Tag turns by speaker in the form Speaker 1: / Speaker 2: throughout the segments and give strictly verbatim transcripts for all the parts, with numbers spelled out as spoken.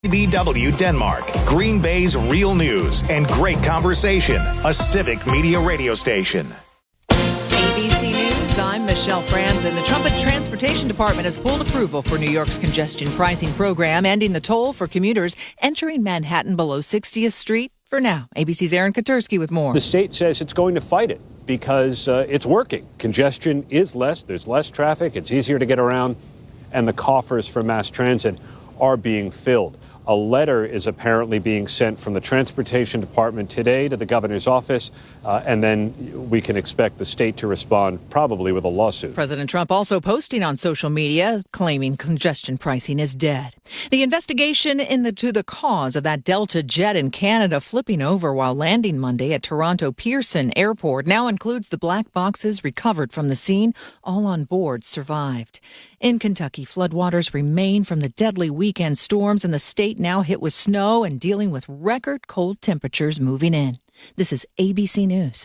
Speaker 1: B W Denmark, Green Bay's real news and great conversation, a civic media radio station.
Speaker 2: A B C News, I'm Michelle Franzen. The Trump Transportation Department has pulled approval for New York's congestion pricing program, ending the toll for commuters entering Manhattan below sixtieth Street for now. A B C's Aaron Katersky with more.
Speaker 3: The state says it's going to fight it because uh, it's working. Congestion is less, there's less traffic, it's easier to get around, and the coffers for mass transit are being filled. A letter is apparently being sent from the Transportation Department today to the governor's office, uh, and then we can expect the state to respond probably with a lawsuit.
Speaker 2: President Trump also posting on social media claiming congestion pricing is dead. The investigation into the cause of that Delta jet in Canada flipping over while landing Monday at Toronto Pearson Airport now includes the black boxes recovered from the scene. All on board survived. In Kentucky, floodwaters remain from the deadly weekend storms, and the state now hit with snow and dealing with record cold temperatures moving in. This is A B C News.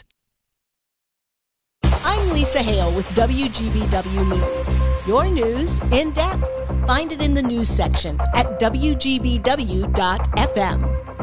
Speaker 4: I'm Lisa Hale with W G B W News. Your news in depth. Find it in the news section at W G B W dot F M.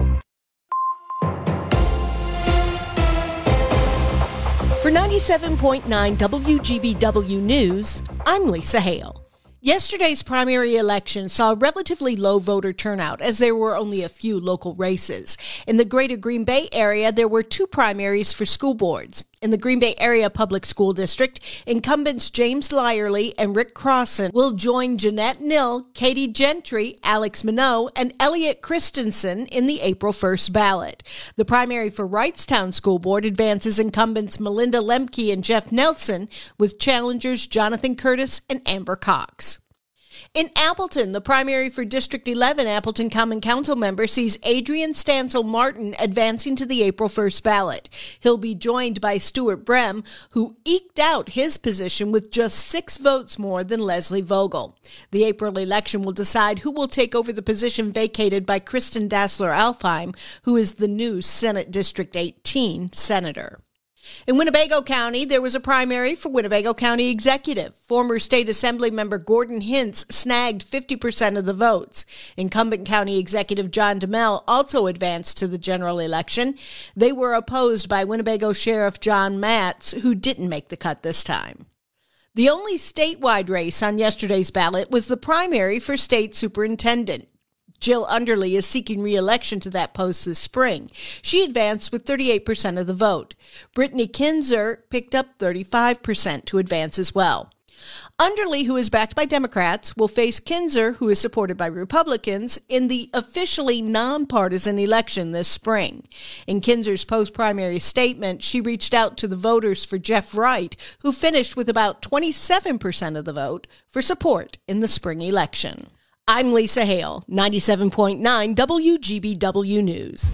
Speaker 4: For ninety-seven point nine W G B W News, I'm Lisa Hale. Yesterday's primary election saw a relatively low voter turnout as there were only a few local races. In the greater Green Bay area, there were two primaries for school boards. In the Green Bay Area Public School District, incumbents James Lyerly and Rick Crossan will join Jeanette Nill, Katie Gentry, Alex Minot, and Elliot Christensen in the April first ballot. The primary for Wrightstown School Board advances incumbents Melinda Lemke and Jeff Nelson, with challengers Jonathan Curtis and Amber Cox. In Appleton, the primary for District eleven Appleton Common Council member sees Adrian Stansel Martin advancing to the April first ballot. He'll be joined by Stuart Brem, who eked out his position with just six votes more than Leslie Vogel. The April election will decide who will take over the position vacated by Kristen Dassler-Alfheim, who is the new Senate District eighteen senator. In Winnebago County, there was a primary for Winnebago County Executive. Former State Assembly member Gordon Hintz snagged fifty percent of the votes. Incumbent County Executive John DeMel also advanced to the general election. They were opposed by Winnebago Sheriff John Matz, who didn't make the cut this time. The only statewide race on yesterday's ballot was the primary for state superintendent. Jill Underly is seeking re-election to that post this spring. She advanced with thirty-eight percent of the vote. Brittany Kinzer picked up thirty-five percent to advance as well. Underly, who is backed by Democrats, will face Kinzer, who is supported by Republicans, in the officially nonpartisan election this spring. In Kinzer's post-primary statement, she reached out to the voters for Jeff Wright, who finished with about twenty-seven percent of the vote, for support in the spring election. I'm Lisa Hale, ninety-seven point nine W G B W News.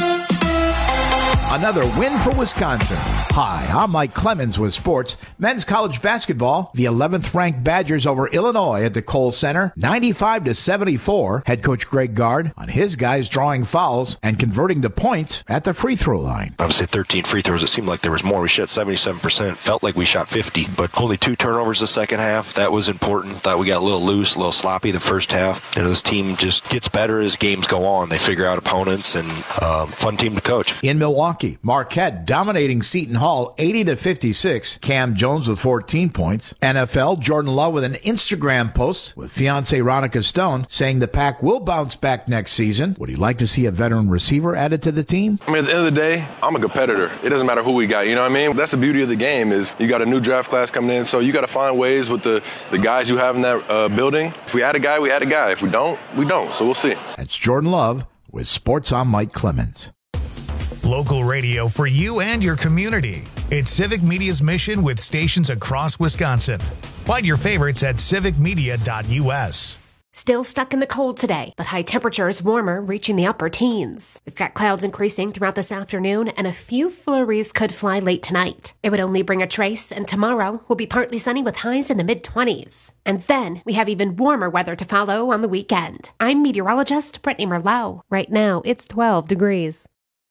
Speaker 5: Another win for Wisconsin. Hi, I'm Mike Clemens with sports. Men's college basketball, the eleventh ranked Badgers over Illinois at the Kohl Center, ninety-five to seventy-four. Head coach Greg Gard on his guys drawing fouls and converting to points at the free throw line.
Speaker 6: Obviously thirteen free throws. It seemed like there was more. We shot seventy-seven percent. Felt like we shot fifty, but only two turnovers the second half. That was important. Thought we got a little loose, a little sloppy the first half. You know, this team just gets better as games go on. They figure out opponents, and um, fun team to coach.
Speaker 5: In Milwaukee, Marquette dominating Seton Hall eighty to fifty-six. Cam Jones with fourteen points. N F L, Jordan Love with an Instagram post with fiancée Ronica Stone saying the Pack will bounce back next season. Would he like to see a veteran receiver added to the team?
Speaker 7: I mean, at the end of the day, I'm a competitor. It doesn't matter who we got, you know what I mean? That's the beauty of the game is you got a new draft class coming in, so you got to find ways with the, the guys you have in that uh, building. If we add a guy, we add a guy. If we don't, we don't. So we'll see.
Speaker 5: That's Jordan Love with Sports on Mike Clemens.
Speaker 1: Local radio for you and your community. It's Civic Media's mission with stations across Wisconsin. Find your favorites at civic media dot U S.
Speaker 8: Still stuck in the cold today, but high temperatures warmer, reaching the upper teens. We've got clouds increasing throughout this afternoon, and a few flurries could fly late tonight. It would only bring a trace, and tomorrow will be partly sunny with highs in the mid-twenties. And then we have even warmer weather to follow on the weekend. I'm meteorologist Brittany Merlot. Right now, it's twelve degrees.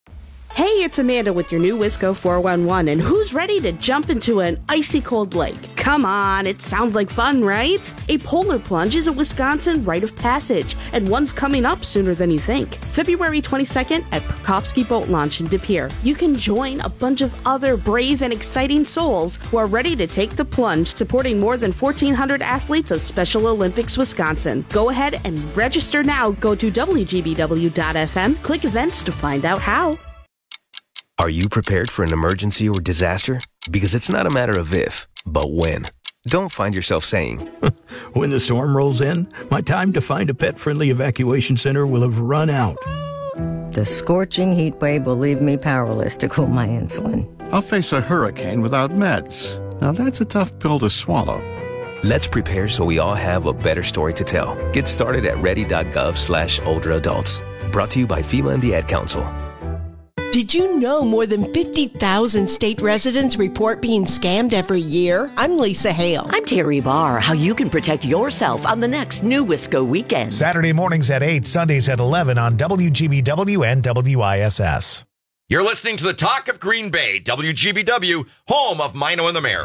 Speaker 9: Hey, it's Amanda with your new Wisco four one one, and who's ready to jump into an icy cold lake? Come on, it sounds like fun, right? A polar plunge is a Wisconsin rite of passage, and one's coming up sooner than you think. February twenty-second at Prokopsky Boat Launch in De Pere. You can join a bunch of other brave and exciting souls who are ready to take the plunge, supporting more than fourteen hundred athletes of Special Olympics Wisconsin. Go ahead and register now. Go to W G B W dot F M, click events to find out how.
Speaker 10: Are you prepared for an emergency or disaster? Because it's not a matter of if, but when. Don't find yourself saying,
Speaker 11: when the storm rolls in, my time to find a pet-friendly evacuation center will have run out.
Speaker 12: The scorching heat wave will leave me powerless to cool my insulin.
Speaker 13: I'll face a hurricane without meds. Now that's a tough pill to swallow.
Speaker 10: Let's prepare so we all have a better story to tell. Get started at ready.gov slash older adults. Brought to you by FEMA and the Ad Council.
Speaker 4: Did you know more than fifty thousand state residents report being scammed every year? I'm Lisa Hale.
Speaker 14: I'm Terry Barr. How you can protect yourself on the next New Wisco weekend.
Speaker 1: Saturday mornings at eight, Sundays at eleven on W G B W and W I S S.
Speaker 15: You're listening to the Talk of Green Bay, W G B W, home of Mino and the Mayor.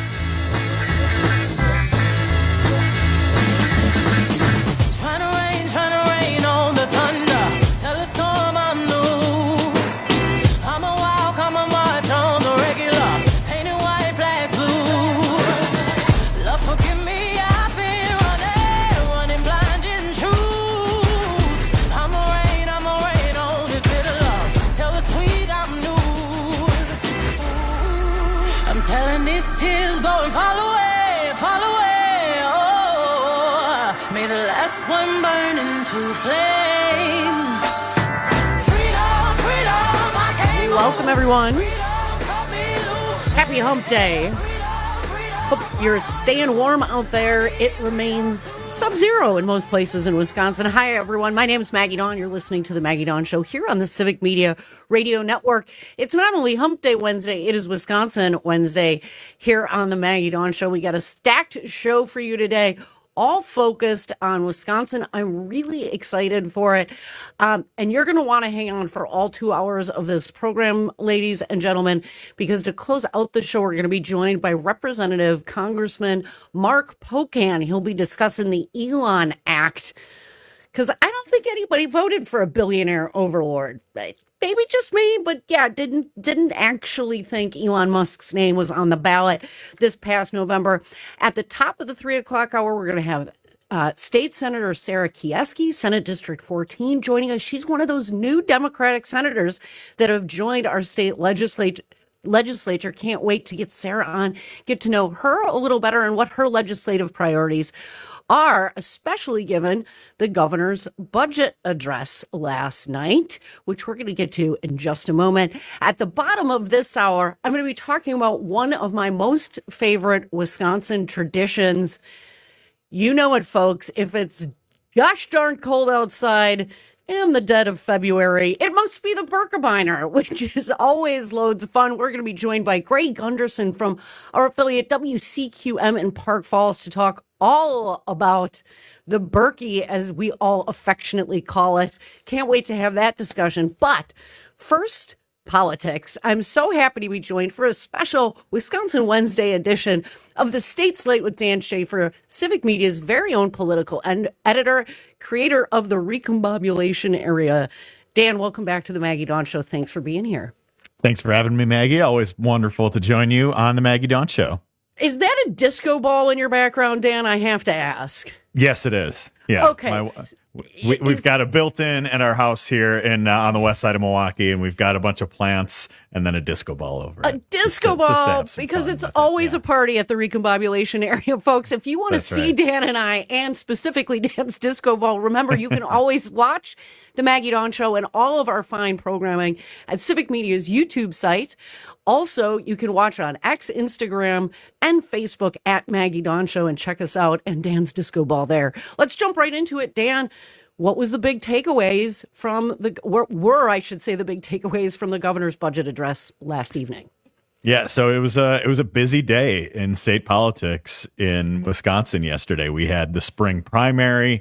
Speaker 16: Trying to rain, trying to rain on the thunder. Tell a storm I'm new. I'm a wild, come and march on the regular. Painted white, black, blue. Love, forgive me, I've been running, running blind in truth. I'm a rain, I'm a rain on this bitter love. Tell the sweet I'm new. I'm telling these tears go and fall away, fall away. Oh, may the last one burn into flames. Freedom, freedom, I can't
Speaker 4: Welcome, everyone. Happy Hump Day. Hope you're staying warm out there. It remains sub-zero in most places in Wisconsin. Hi, everyone. My name is Maggie Dawn. You're listening to The Maggie Dawn Show here on the Civic Media Radio Network. It's not only Hump Day Wednesday, it is Wisconsin Wednesday here on The Maggie Dawn Show. We got a stacked show for you today, all focused on Wisconsin. I'm really excited for it. Um, and you're going to want to hang on for all two hours of this program, ladies and gentlemen, because to close out the show, we're going to be joined by Representative Congressman Mark Pocan. He'll be discussing the Elon Act, because I don't think anybody voted for a billionaire overlord. Maybe just me, but yeah, didn't didn't actually think Elon Musk's name was on the ballot this past November. At the top of the three o'clock hour, we're going to have uh, State Senator Sarah Kieski, Senate District fourteen, joining us. She's one of those new Democratic senators that have joined our state legislature. legislature. Can't wait to get Sarah on, get to know her a little better and what her legislative priorities are, especially given the governor's budget address last night, which we're going to get to in just a moment. At the bottom of this hour, I'm going to be talking about one of my most favorite Wisconsin traditions. You know it, folks. If it's gosh darn cold outside in the dead of February, it must be the Birkebeiner, which is always loads of fun. We're going to be joined by Greg Gunderson from our affiliate W C Q M in Park Falls to talk all about the Berkey, as we all affectionately call it. Can't wait to have that discussion. But first, politics. I'm so happy to be joined for a special Wisconsin Wednesday edition of the State Slate with Dan Schaefer, Civic Media's very own political and editor, creator of the Recombobulation Area. Dan, welcome back to the Maggie Dawn Show. Thanks for being here.
Speaker 17: Thanks for having me, Maggie. Always wonderful to join you on the Maggie Dawn Show.
Speaker 4: Is that a disco ball in your background, Dan? I have to ask.
Speaker 17: Yes, it is. Yeah.
Speaker 4: Okay.
Speaker 17: My, we, we've got a built-in at our house here in uh, on the west side of Milwaukee, and we've got a bunch of plants and then a disco ball over
Speaker 4: a it. A disco
Speaker 17: just to,
Speaker 4: ball,
Speaker 17: just
Speaker 4: because it's always it, yeah. a party at the Recombobulation Area, folks. If you want to see
Speaker 17: right.
Speaker 4: Dan and I, and specifically Dan's disco ball, remember you can always watch the Maggie Dawn Show and all of our fine programming at Civic Media's YouTube site. Also, you can watch on X, Instagram, and Facebook at Maggie Dawn Show and check us out and Dan's disco ball there. Let's jump right into it. Dan, what was the big takeaways from the, were, were I should say the big takeaways from the governor's budget address last evening?
Speaker 17: Yeah, so it was a it was a busy day in state politics in Wisconsin yesterday. We had the spring primary.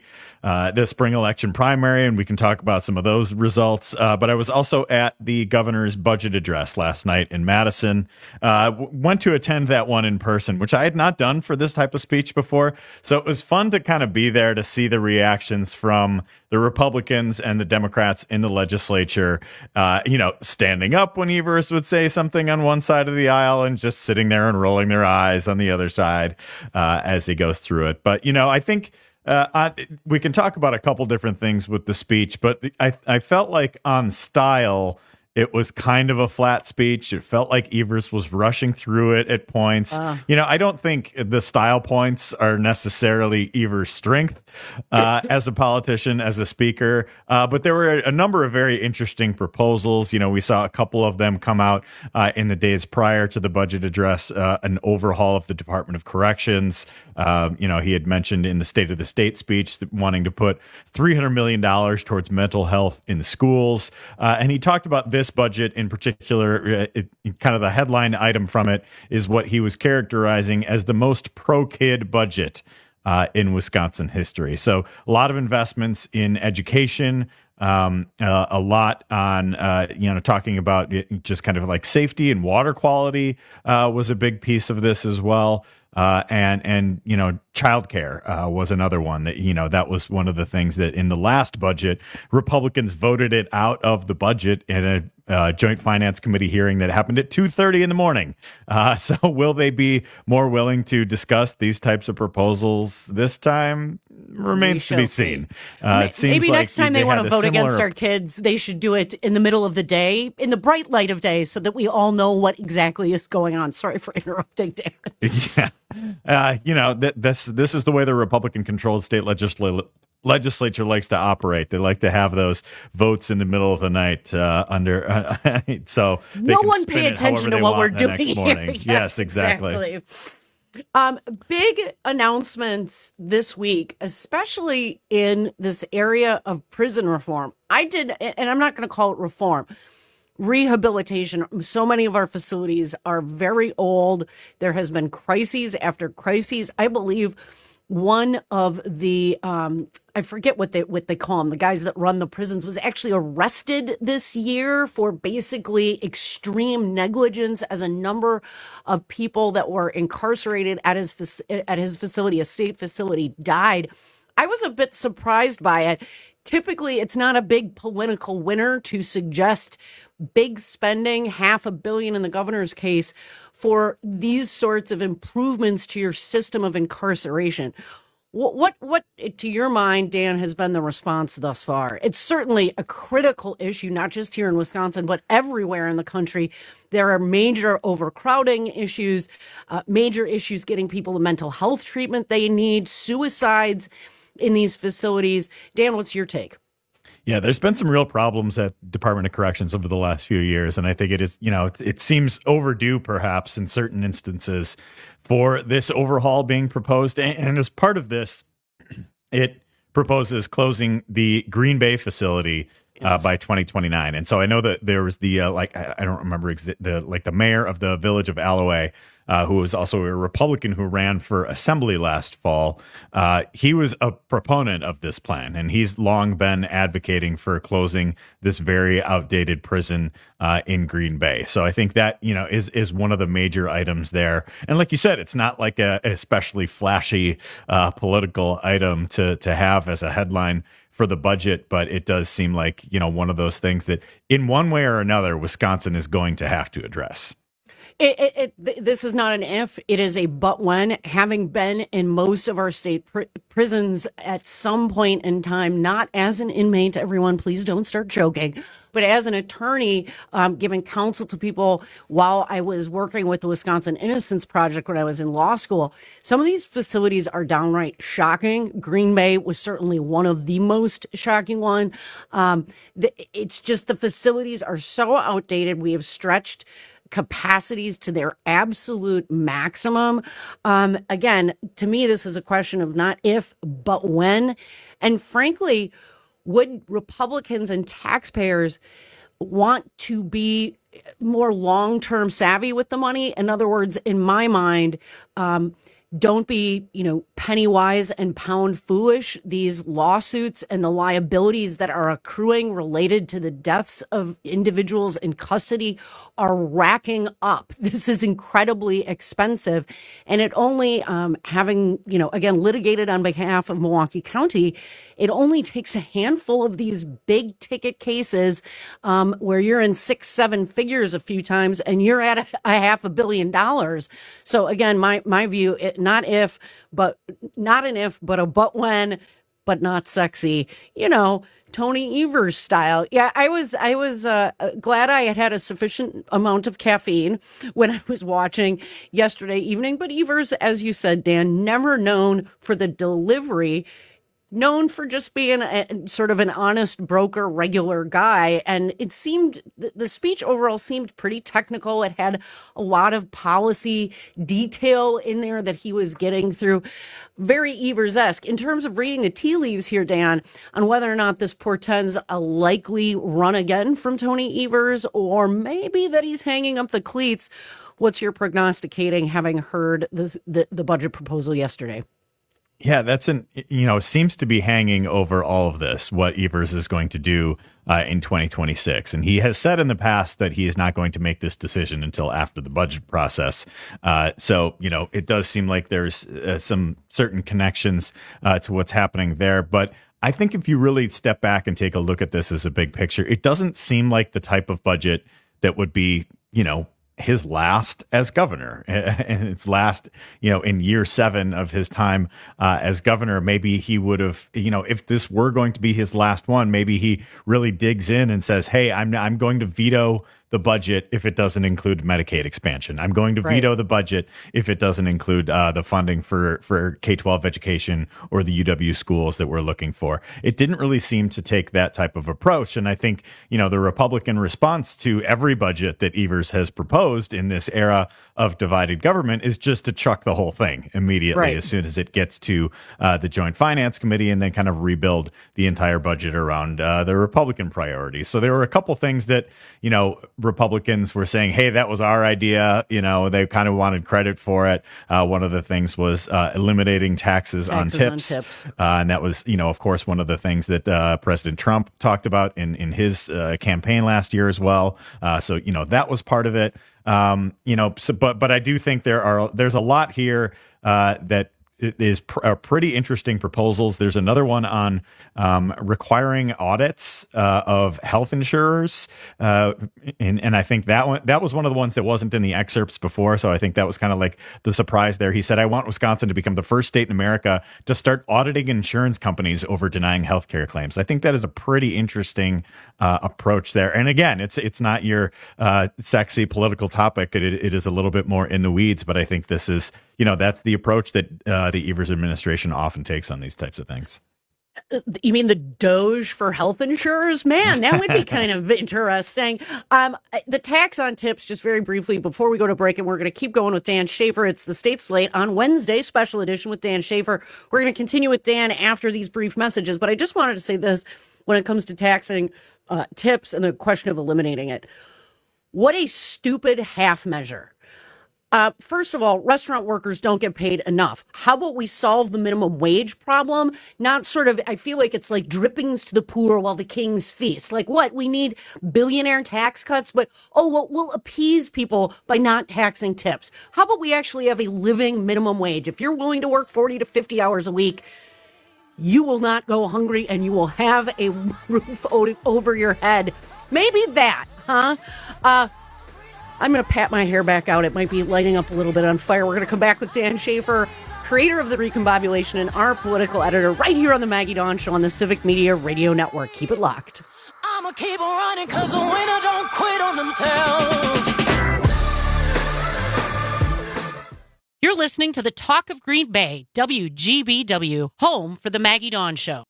Speaker 17: uh, the spring election primary, and we can talk about some of those results. Uh, but I was also at the governor's budget address last night in Madison. Uh, w- went to attend that one in person, which I had not done for this type of speech before. So it was fun to kind of be there to see the reactions from the Republicans and the Democrats in the legislature, uh, you know, standing up when Evers would say something on one side of the aisle and just sitting there and rolling their eyes on the other side uh, as he goes through it. But, you know, I think uh, I, we can talk about a couple different things with the speech, but I, I felt like on style, it was kind of a flat speech. It felt like Evers was rushing through it at points. Uh. You know, I don't think the style points are necessarily Evers' strength uh, as a politician, as a speaker. Uh, but there were a number of very interesting proposals. You know, we saw a couple of them come out uh, in the days prior to the budget address, uh, an overhaul of the Department of Corrections. Uh, you know, he had mentioned in the State of the State speech that wanting to put three hundred million dollars towards mental health in the schools. Uh, and he talked about this budget in particular. It, it, kind of the headline item from it is what he was characterizing as the most pro-kid budget uh, in Wisconsin history. So a lot of investments in education, um, uh, a lot on, uh, you know, talking about it, just kind of like safety and water quality uh, was a big piece of this as well. Uh, and, and, you know, childcare uh, was another one that, you know, that was one of the things that in the last budget, Republicans voted it out of the budget in a uh, joint finance committee hearing that happened at two thirty in the morning. Uh, so will they be more willing to discuss these types of proposals this time? Remains to be seen. Uh, it seems
Speaker 18: Maybe
Speaker 17: like
Speaker 18: next time they,
Speaker 17: they
Speaker 18: want to vote
Speaker 17: similar...
Speaker 18: against our kids, they should do it in the middle of the day, in the bright light of day, so that we all know what exactly is going on. Sorry for interrupting, Dan.
Speaker 17: Yeah. Uh, you know, th- this this is the way the Republican-controlled state legisl- legislature likes to operate. They like to have those votes in the middle of the night uh, under. Uh, so they
Speaker 18: no
Speaker 17: can
Speaker 18: one
Speaker 17: spin
Speaker 18: pay
Speaker 17: it
Speaker 18: attention to
Speaker 17: they
Speaker 18: what we're
Speaker 17: want
Speaker 18: doing
Speaker 17: the next morning.
Speaker 18: Here. Yes,
Speaker 17: yes, exactly.
Speaker 18: exactly. Um, big announcements this week, especially in this area of prison reform. I did, and I'm not going to call it reform. Rehabilitation. So many of our facilities are very old. There has been crises after crises. I believe one of the, um, I forget what they what they call them, the guys that run the prisons, was actually arrested this year for basically extreme negligence, as a number of people that were incarcerated at his at his facility, a state facility, died. I was a bit surprised by it. Typically, it's not a big political winner to suggest big spending, half a billion in the governor's case, for these sorts of improvements to your system of incarceration. What, what, what, to your mind, Dan, has been the response thus far? It's certainly a critical issue, not just here in Wisconsin, but everywhere in the country. There are major overcrowding issues, uh, major issues getting people the mental health treatment they need, suicides in these facilities. Dan, what's your take?
Speaker 17: Yeah, there's been some real problems at Department of Corrections over the last few years, and I think it is, you know, it, it seems overdue perhaps in certain instances for this overhaul being proposed. And, and as part of this, it proposes closing the Green Bay facility uh, by twenty twenty-nine. And so I know that there was the, uh, like, I, I don't remember exa- the, like the mayor of the village of Alloway, Uh, who was also a Republican who ran for assembly last fall. Uh, he was a proponent of this plan, and he's long been advocating for closing this very outdated prison uh, in Green Bay. So I think that, you know, is is one of the major items there. And like you said, it's not like a an especially flashy uh, political item to to have as a headline for the budget, but it does seem like, you know, one of those things that in one way or another, Wisconsin is going to have to address.
Speaker 18: It, it, it, this is not an if, it is a but when. Having been in most of our state pr- prisons at some point in time, not as an inmate, everyone, please don't start joking, but as an attorney, um, giving counsel to people while I was working with the Wisconsin Innocence Project when I was in law school, some of these facilities are downright shocking. Green Bay was certainly one of the most shocking one. Um, the, it's just the facilities are so outdated. We have stretched capacities to their absolute maximum. Um, again, to me, this is a question of not if, but when. And frankly, would Republicans and taxpayers want to be more long-term savvy with the money? In other words, in my mind, um, don't be, you know, penny wise and pound foolish. These lawsuits and the liabilities that are accruing related to the deaths of individuals in custody are racking up. This is incredibly expensive. And it only, um, having, you know, again, litigated on behalf of Milwaukee County, it only takes a handful of these big ticket cases um, where you're in six, seven figures a few times and you're at a, a half a billion dollars. So again, my, my view, it, not if, but not an if, but a but when, but not sexy, you know, Tony Evers style. Yeah, I was I was uh, glad I had had a sufficient amount of caffeine when I was watching yesterday evening. But Evers, as you said, Dan, never known for the delivery, known for just being a, sort of an honest broker, regular guy. And it seemed, the, the speech overall seemed pretty technical. It had a lot of policy detail in there that he was getting through. Very Evers-esque. In terms of reading the tea leaves here, Dan, on whether or not this portends a likely run again from Tony Evers, or maybe that he's hanging up the cleats, what's your prognosticating, having heard this, the, the budget proposal yesterday?
Speaker 17: Yeah, that's an, you know, seems to be hanging over all of this, what Evers is going to do uh, in twenty twenty-six. And he has said in the past that he is not going to make this decision until after the budget process. Uh, so, you know, it does seem like there's uh, some certain connections uh, to what's happening there. But I think if you really step back and take a look at this as a big picture, it doesn't seem like the type of budget that would be, you know, his last as governor, and it's last, you know, in year seven of his time uh, as governor. Maybe he would have, you know, if this were going to be his last one, maybe he really digs in and says, hey, I'm I'm going to veto the budget if it doesn't include Medicaid expansion. I'm going to right. veto the budget if it doesn't include uh, the funding for, for K twelve education or the U W schools that we're looking for. It didn't really seem to take that type of approach. And I think, you know, the Republican response to every budget that Evers has proposed in this era of divided government is just to chuck the whole thing immediately right. as soon as it gets to uh, the Joint Finance Committee, and then kind of rebuild the entire budget around uh, the Republican priorities. So there were a couple things that, you know, Republicans were saying, hey, that was our idea. You know, they kind of wanted credit for it. Uh, one of the things was uh, eliminating taxes, taxes on tips. On tips. Uh, and that was, you know, of course, one of the things that uh, President Trump talked about in, in his uh, campaign last year as well. Uh, so, you know, that was part of it. Um, you know, so, but but I do think there are there's a lot here uh, that is pr- uh, pretty interesting proposals. There's another one on um, requiring audits uh, of health insurers, uh, and and I think that one that was one of the ones that wasn't in the excerpts before. So I think that was kind of like the surprise there. He said, "I want Wisconsin to become the first state in America to start auditing insurance companies over denying health care claims." I think that is a pretty interesting uh, approach there. And again, it's it's not your uh, sexy political topic. It, it is a little bit more in the weeds, but I think this is, you know, that's the approach that uh, the Evers administration often takes on these types of things.
Speaker 18: You mean the Doge for health insurers? Man, that would be kind of interesting. Um, the tax on tips, just very briefly before we go to break, and we're going to keep going with Dan Schaefer. It's the State Slate on Wednesday, special edition with Dan Schaefer. We're going to continue with Dan after these brief messages, but I just wanted to say this when it comes to taxing uh, tips and the question of eliminating it. What a stupid half measure. Uh, first of all, restaurant workers don't get paid enough. How about we solve the minimum wage problem? Not sort of, I feel like it's like drippings to the poor while the kings feast. Like what? We need billionaire tax cuts, but oh, well, we'll appease people by not taxing tips. How about we actually have a living minimum wage? If you're willing to work forty to fifty hours a week, you will not go hungry and you will have a roof over your head. Maybe that, huh? Uh, I'm going to pat my hair back out. It might be lighting up a little bit on fire. We're going to come back with Dan Schaefer, creator of The Recombobulation and our political editor, right here on the Maggie Dawn Show on the Civic Media Radio Network. Keep it locked.
Speaker 16: I'ma keep on running because the winner don't quit on themselves.
Speaker 19: You're listening to the Talk of Green Bay, W G B W, home for the Maggie Dawn Show.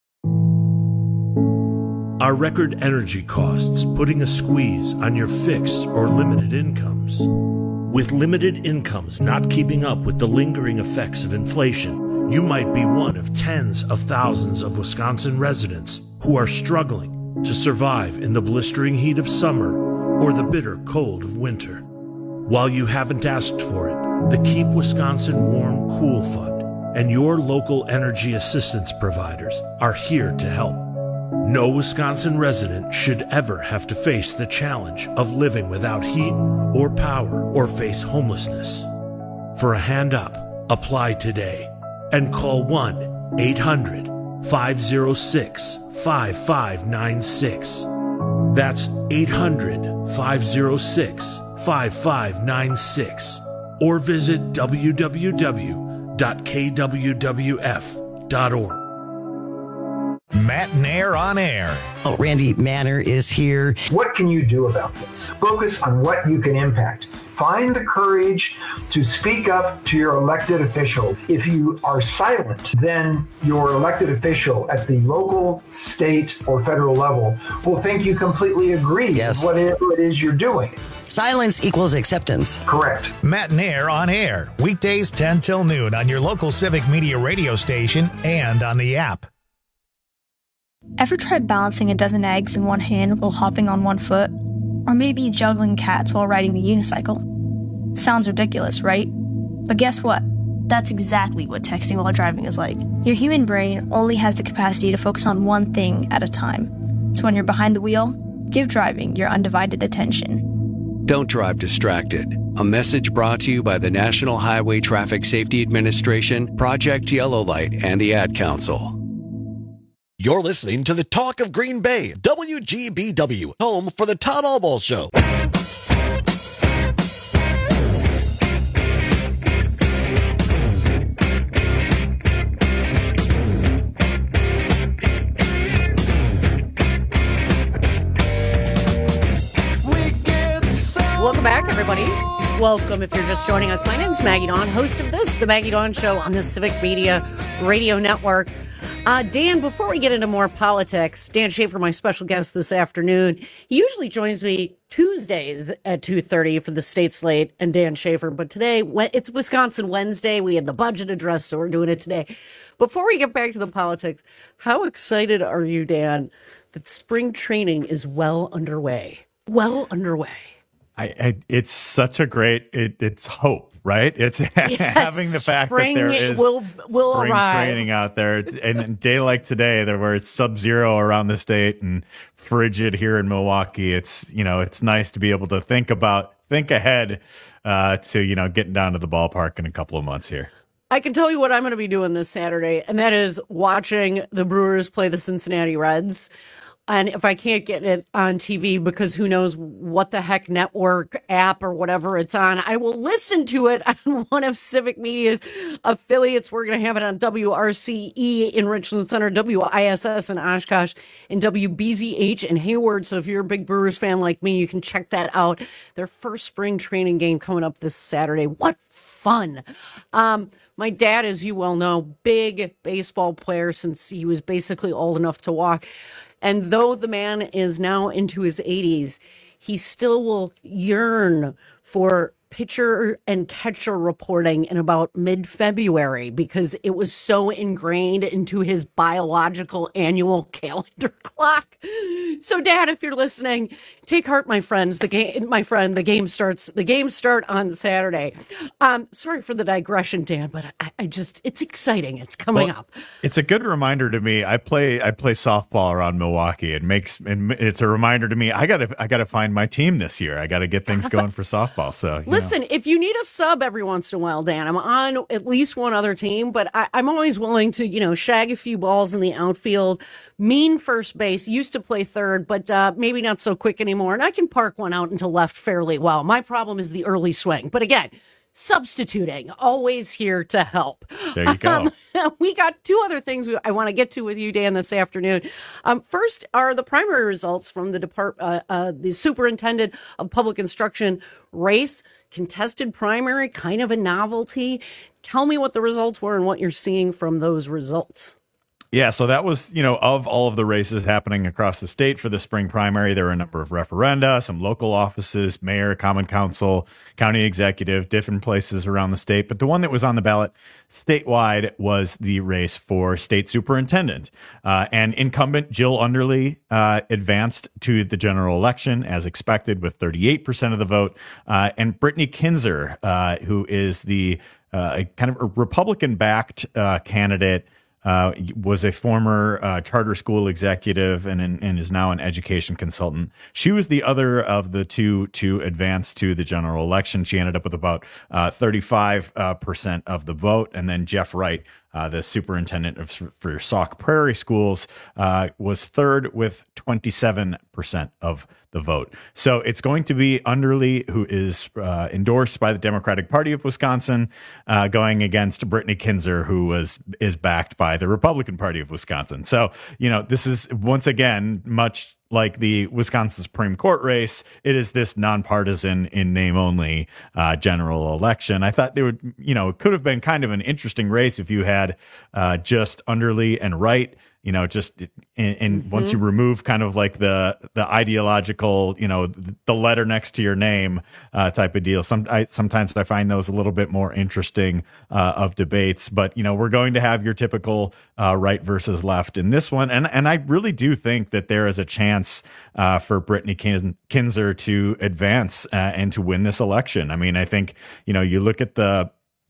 Speaker 20: Are record energy costs putting a squeeze on your fixed or limited incomes? With limited incomes not keeping up with the lingering effects of inflation, you might be one of tens of thousands of Wisconsin residents who are struggling to survive in the blistering heat of summer or the bitter cold of winter. While you haven't asked for it, the Keep Wisconsin Warm Cool Fund and your local energy assistance providers are here to help. No Wisconsin resident should ever have to face the challenge of living without heat or power or face homelessness. For a hand up, apply today and call one eight hundred five oh six five five nine six. That's eight hundred five oh six five five nine six. Or visit w w w dot k w w f dot org.
Speaker 1: Matt Nair on air.
Speaker 21: Oh, Randy Manor is here.
Speaker 22: What can you do about this? Focus on what you can impact. Find the courage to speak up to your elected official. If you are silent, then your elected official at the local, state, or federal level will think you completely agree
Speaker 21: yes.
Speaker 22: with whatever it is you're doing.
Speaker 21: Silence equals acceptance.
Speaker 22: Correct.
Speaker 1: Matt Nair on air. Weekdays ten till noon on your local Civic Media radio station and on the app.
Speaker 23: Ever tried balancing a dozen eggs in one hand while hopping on one foot? Or maybe juggling cats while riding the unicycle? Sounds ridiculous, right? But guess what? That's exactly what texting while driving is like. Your human brain only has the capacity to focus on one thing at a time. So when you're behind the wheel, give driving your undivided attention.
Speaker 24: Don't drive distracted. A message brought to you by the National Highway Traffic Safety Administration, Project Yellow Light, and the Ad Council.
Speaker 25: You're listening to the Talk of Green Bay, W G B W, home for the Todd Albaugh Show.
Speaker 18: Welcome back, everybody. Welcome if you're just joining us. My name's Maggie Dawn, host of this, The Maggie Dawn Show on the Civic Media Radio Network. Uh, Dan, before we get into more politics, Dan Schaefer, my special guest this afternoon, he usually joins me Tuesdays at two thirty for the State Slate and Dan Schaefer. But today, it's Wisconsin Wednesday. We had the budget address, so we're doing it today. Before we get back to the politics, how excited are you, Dan, that spring training is well underway? Well underway.
Speaker 17: I, I it's such a great, it, it's hope, right? It's
Speaker 18: yes,
Speaker 17: having the fact that there is
Speaker 18: will, will
Speaker 17: spring
Speaker 18: arrive.
Speaker 17: training out there. It's, and a day like today, there where it's sub-zero around the state and frigid here in Milwaukee, it's, you know, it's nice to be able to think about, think ahead uh, to, you know, getting down to the ballpark in a couple of months here.
Speaker 18: I can tell you what I'm going to be doing this Saturday, and that is watching the Brewers play the Cincinnati Reds. And if I can't get it on T V because who knows what the heck network, app, or whatever it's on, I will listen to it on one of Civic Media's affiliates. We're going to have it on W R C E in Richland Center, W I S S in Oshkosh, and W B Z H in Hayward. So if you're a big Brewers fan like me, you can check that out. Their first spring training game coming up this Saturday. What fun. Um, my dad, as you well know, big baseball player since he was basically old enough to walk. And though the man is now into his eighties, he still will yearn for pitcher and catcher reporting in about mid-February because it was so ingrained into his biological annual calendar clock. So, Dad, if you're listening, take heart, my friends. The game, my friend, the game starts. The games start on Saturday. Um, sorry for the digression, Dan, but I, I just it's exciting. It's coming
Speaker 17: well,
Speaker 18: up.
Speaker 17: It's a good reminder to me. I play I play softball around Milwaukee. It makes and it's a reminder to me. I gotta I gotta find my team this year. I gotta get things going for softball. So you
Speaker 18: listen, know. If you need a sub every once in a while, Dan, I'm on at least one other team, but I, I'm always willing to you know shag a few balls in the outfield. Mean first base. Used to play third, but uh, maybe not so quick anymore. And I can park one out into left fairly well. My problem is the early swing. But again, substituting, always here to help.
Speaker 17: There you go.
Speaker 18: Um, we got two other things we, I want to get to with you, Dan, this afternoon. Um, first are the primary results from the depart, uh, uh, the superintendent of public instruction race. Contested primary, kind of a novelty. Tell me what the results were and what you're seeing from those results.
Speaker 17: Yeah, so that was, you know, of all of the races happening across the state for the spring primary, there were a number of referenda, some local offices, mayor, common council, county executive, different places around the state. But the one that was on the ballot statewide was the race for state superintendent. Uh, and incumbent Jill Underly uh, advanced to the general election as expected with thirty-eight percent of the vote. Uh, and Brittany Kinzer, uh, who is the uh, kind of a Republican-backed uh, candidate, Uh, was a former uh, charter school executive and, and is now an education consultant. She was the other of the two to advance to the general election. She ended up with about uh, thirty-five percent of the vote. And then Jeff Wright, uh, the superintendent of, for Sauk Prairie Schools, uh, was third with twenty-seven percent of the vote. So it's going to be Underly, who is uh, endorsed by the Democratic Party of Wisconsin, uh, going against Brittany Kinzer, who was is backed by the Republican Party of Wisconsin. So, you know, this is once again much like the Wisconsin Supreme Court race. It is this nonpartisan, in name only, uh, general election. I thought there would, you know, it could have been kind of an interesting race if you had uh, just Underly and Wright. You know, just in, in mm-hmm. once you remove kind of like the the ideological, you know, the letter next to your name uh, type of deal. Some I, sometimes I find those a little bit more interesting uh, of debates. But you know, we're going to have your typical uh, right versus left in this one, and and I really do think that there is a chance uh, for Brittany Kin- Kinzer to advance uh, and to win this election. I mean, I think you know, you look at the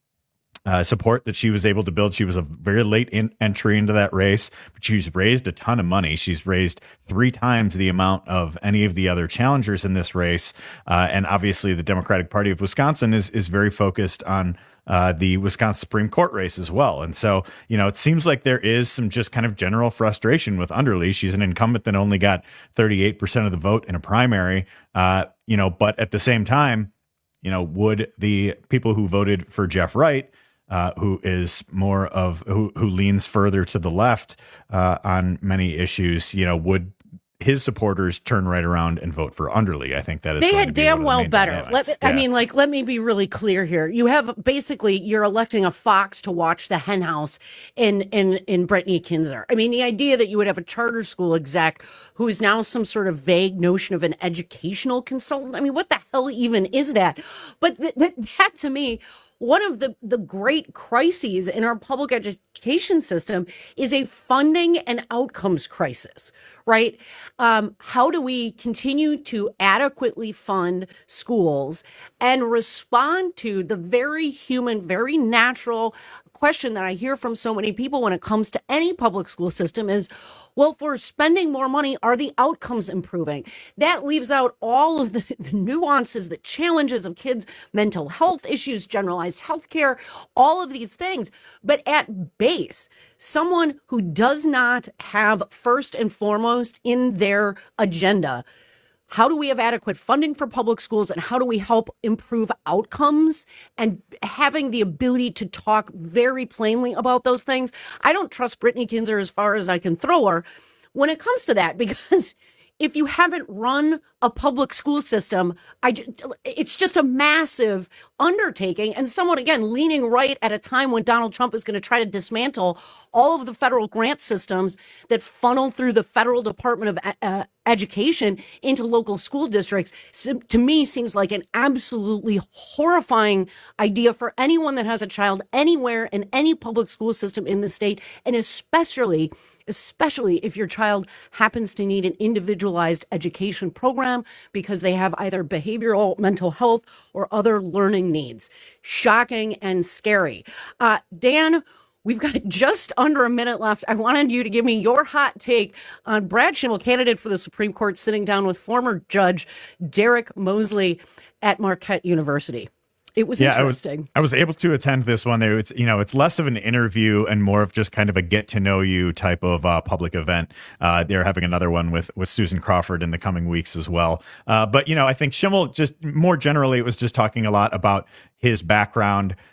Speaker 17: Uh, support that she was able to build. She was a very late in- entry into that race, but she's raised a ton of money. She's raised three times the amount of any of the other challengers in this race. Uh, and obviously the Democratic Party of Wisconsin is, is very focused on uh, the Wisconsin Supreme Court race as well. And so, you know, it seems like there is some just kind of general frustration with Underly. She's an incumbent that only got thirty-eight percent of the vote in a primary, uh, you know, but at the same time, you know, would the people who voted for Jeff Wright, Uh, who is more of who, who leans further to the left uh, on many issues, you know, would his supporters turn right around and vote for Underly? I think that is
Speaker 18: they
Speaker 17: going
Speaker 18: had
Speaker 17: to be
Speaker 18: damn well better. Let,
Speaker 17: yeah.
Speaker 18: I mean, like, let me be really clear here. You have basically you're electing a fox to watch the hen house in in in Brittany Kinzer. I mean, the idea that you would have a charter school exec who is now some sort of vague notion of an educational consultant. I mean, what the hell even is that? But th- th- that to me. One of the, the great crises in our public education system is a funding and outcomes crisis, right? Um, how do we continue to adequately fund schools and respond to the very human, very natural question that I hear from so many people when it comes to any public school system is, well, if we're spending more money, are the outcomes improving? That leaves out all of the, the nuances, the challenges of kids' mental health issues, generalized health care, all of these things. But at base, someone who does not have first and foremost in their agenda, how do we have adequate funding for public schools and how do we help improve outcomes and having the ability to talk very plainly about those things? I don't trust Brittany Kinzer as far as I can throw her when it comes to that, because if you haven't run a public school system, I just, it's just a massive undertaking. And someone, again, leaning right at a time when Donald Trump is going to try to dismantle all of the federal grant systems that funnel through the federal Department of uh, Education into local school districts, to me seems like an absolutely horrifying idea for anyone that has a child anywhere in any public school system in the state, and especially especially if your child happens to need an individualized education program because they have either behavioral, mental health, or other learning needs. Shocking and scary. Uh, Dan, we've got just under a minute left. I wanted you to give me your hot take on Brad Schimel, candidate for the Supreme Court, sitting down with former Judge Derek Mosley at Marquette University. It was yeah, interesting.
Speaker 17: I was, I was able to attend this one. It's, you know, it's less of an interview and more of just kind of a get to know you type of uh, public event. Uh, they're having another one with, with Susan Crawford in the coming weeks as well. Uh, but, you know, I think Schimel just more generally, it was just talking a lot about his background,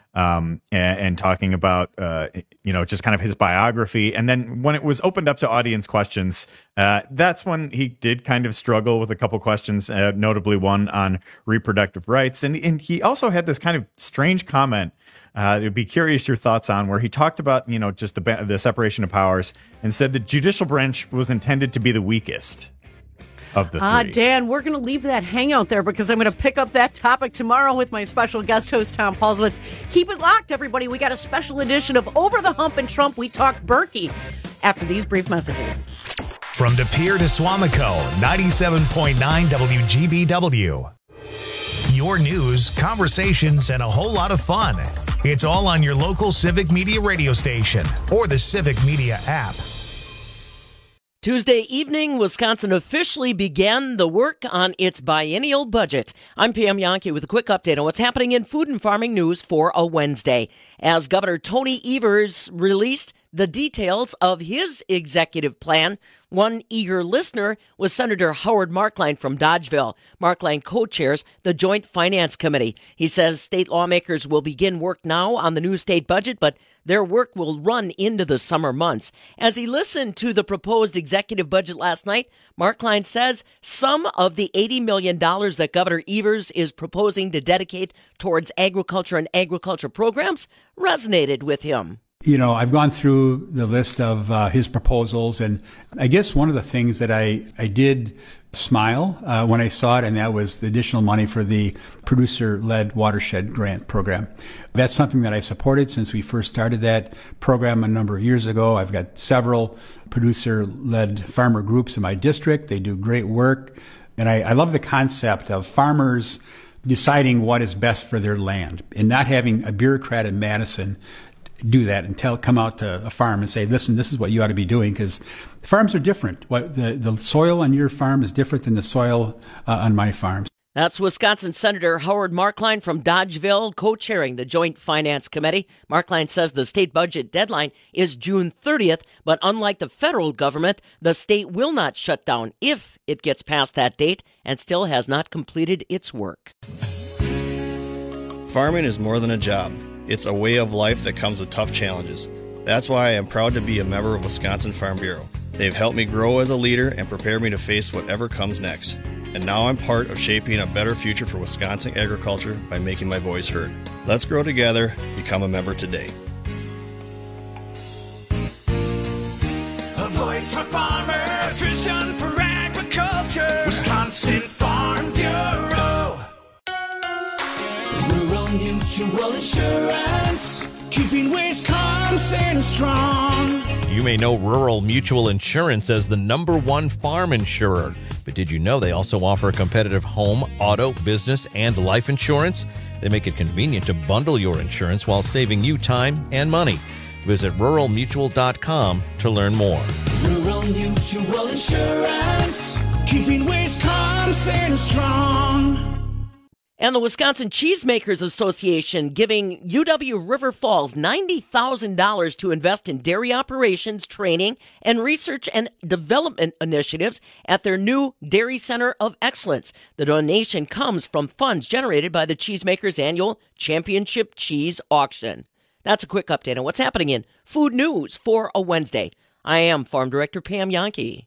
Speaker 17: um, and, and talking about, uh, you know, just kind of his biography. And then when it was opened up to audience questions, uh, that's when he did kind of struggle with a couple questions, uh, notably one on reproductive rights. And, and he also had this kind of strange comment. Uh, I'd be curious your thoughts on where he talked about, you know, just the the separation of powers and said the judicial branch was intended to be the weakest of the three.
Speaker 18: Ah, Dan, we're going to leave that hangout there because I'm going to pick up that topic tomorrow with my special guest host, Tom Paulswitz. Keep it locked, everybody. We got a special edition of Over the Hump and Trump. We talk Berkey after these brief messages.
Speaker 1: From De Pere to Swamico, ninety-seven point nine W G B W. Your news, conversations, and a whole lot of fun. It's all on your local Civic Media radio station or the Civic Media app.
Speaker 2: Tuesday evening, Wisconsin officially began the work on its biennial budget. I'm Pam Yankee with a quick update on what's happening in food and farming news for a Wednesday. As Governor Tony Evers released the details of his executive plan, one eager listener was Senator Howard Marklein from Dodgeville. Marklein co-chairs the Joint Finance Committee. He says state lawmakers will begin work now on the new state budget, but their work will run into the summer months. As he listened to the proposed executive budget last night, Marklein says some of the eighty million dollars that Governor Evers is proposing to dedicate towards agriculture and agriculture programs resonated with him.
Speaker 3: You know, I've gone through the list of uh, his proposals, and I guess one of the things that I, I did smile uh, when I saw it, and that was the additional money for the producer-led watershed grant program. That's something that I supported since we first started that program a number of years ago. I've got several producer-led farmer groups in my district. They do great work, and I, I love the concept of farmers deciding what is best for their land and not having a bureaucrat in Madison do that and tell, come out to a farm and say, listen, this is what you ought to be doing, because farms are different. What the, the soil on your farm is different than the soil uh, on my farm.
Speaker 2: That's Wisconsin Senator Howard Marklein from Dodgeville, co-chairing the Joint Finance Committee. Marklein says the state budget deadline is June thirtieth, but unlike the federal government, the state will not shut down if it gets past that date and still has not completed its work.
Speaker 5: Farming is more than a job. It's a way of life that comes with tough challenges. That's why I am proud to be a member of Wisconsin Farm Bureau. They've helped me grow as a leader and prepare me to face whatever comes next. And now I'm part of shaping a better future for Wisconsin agriculture by making my voice heard. Let's grow together. Become a member today.
Speaker 16: A voice for farmers, a vision for agriculture. Wisconsin Farm Bureau. Rural Mutual Insurance, keeping Wisconsin strong.
Speaker 6: You may know Rural Mutual Insurance as the number one farm insurer. But did you know they also offer competitive home, auto, business, and life insurance? They make it convenient to bundle your insurance while saving you time and money. Visit rural mutual dot com to learn more.
Speaker 16: Rural Mutual Insurance, keeping Wisconsin strong.
Speaker 2: And the Wisconsin Cheesemakers Association giving U W River Falls ninety thousand dollars to invest in dairy operations, training, and research and development initiatives at their new Dairy Center of Excellence. The donation comes from funds generated by the Cheesemakers annual Championship Cheese Auction. That's a quick update on what's happening in food news for a Wednesday. I am Farm Director Pam Yankee.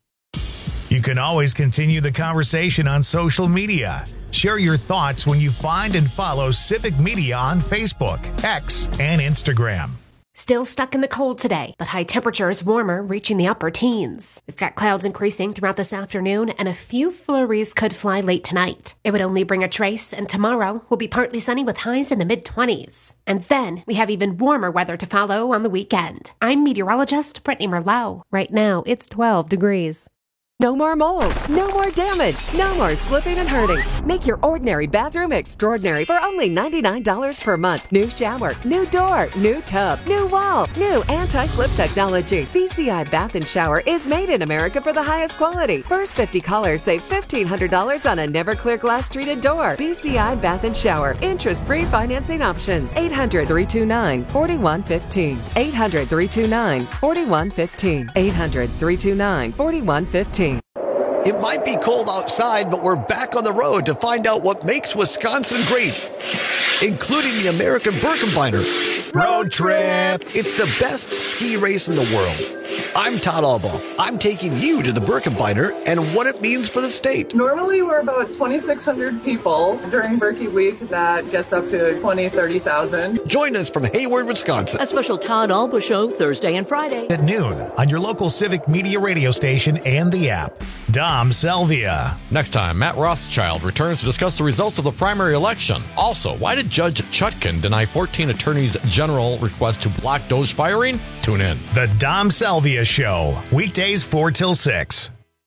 Speaker 1: You can always continue the conversation on social media. Share your thoughts when you find and follow Civic Media on Facebook, X, and Instagram.
Speaker 8: Still stuck in the cold today, but high temperatures warmer, reaching the upper teens. We've got clouds increasing throughout this afternoon, and a few flurries could fly late tonight. It would only bring a trace, and tomorrow will be partly sunny with highs in the mid-twenties. And then we have even warmer weather to follow on the weekend. I'm meteorologist Brittany Merlot. Right now, it's twelve degrees.
Speaker 7: No more mold, no more damage, no more slipping and hurting. Make your ordinary bathroom extraordinary for only ninety-nine dollars per month. New shower, new door, new tub, new wall, new anti-slip technology. B C I Bath and Shower is made in America for the highest quality. First fifty callers save fifteen hundred dollars on a never-clear glass treated door. B C I Bath and Shower. Interest-free financing options. eight hundred, three two nine, four one one five. eight hundred, three two nine, four one one five. eight hundred, three two nine, four one one five.
Speaker 25: It might be cold outside, but we're back on the road to find out what makes Wisconsin great. including the American Birkebeiner
Speaker 1: Road Trip.
Speaker 25: It's the best ski race in the world. I'm Todd Albaugh. I'm taking you to the Birkebeiner and what it means for the state.
Speaker 9: Normally, we're about twenty-six hundred people. During Birkie Week, that gets up to twenty, thirty thousand.
Speaker 25: Join us from Hayward, Wisconsin.
Speaker 14: A special Todd Albaugh show Thursday and Friday
Speaker 1: At noon on your local Civic Media radio station and the app. Dom Salvia.
Speaker 10: Next time, Matt Rothschild returns to discuss the results of the primary election. Also, why did Judge Chutkan deny fourteen attorneys general request to block Doge firing? Tune in.
Speaker 1: The Dom Salvia Show. Weekdays four till six.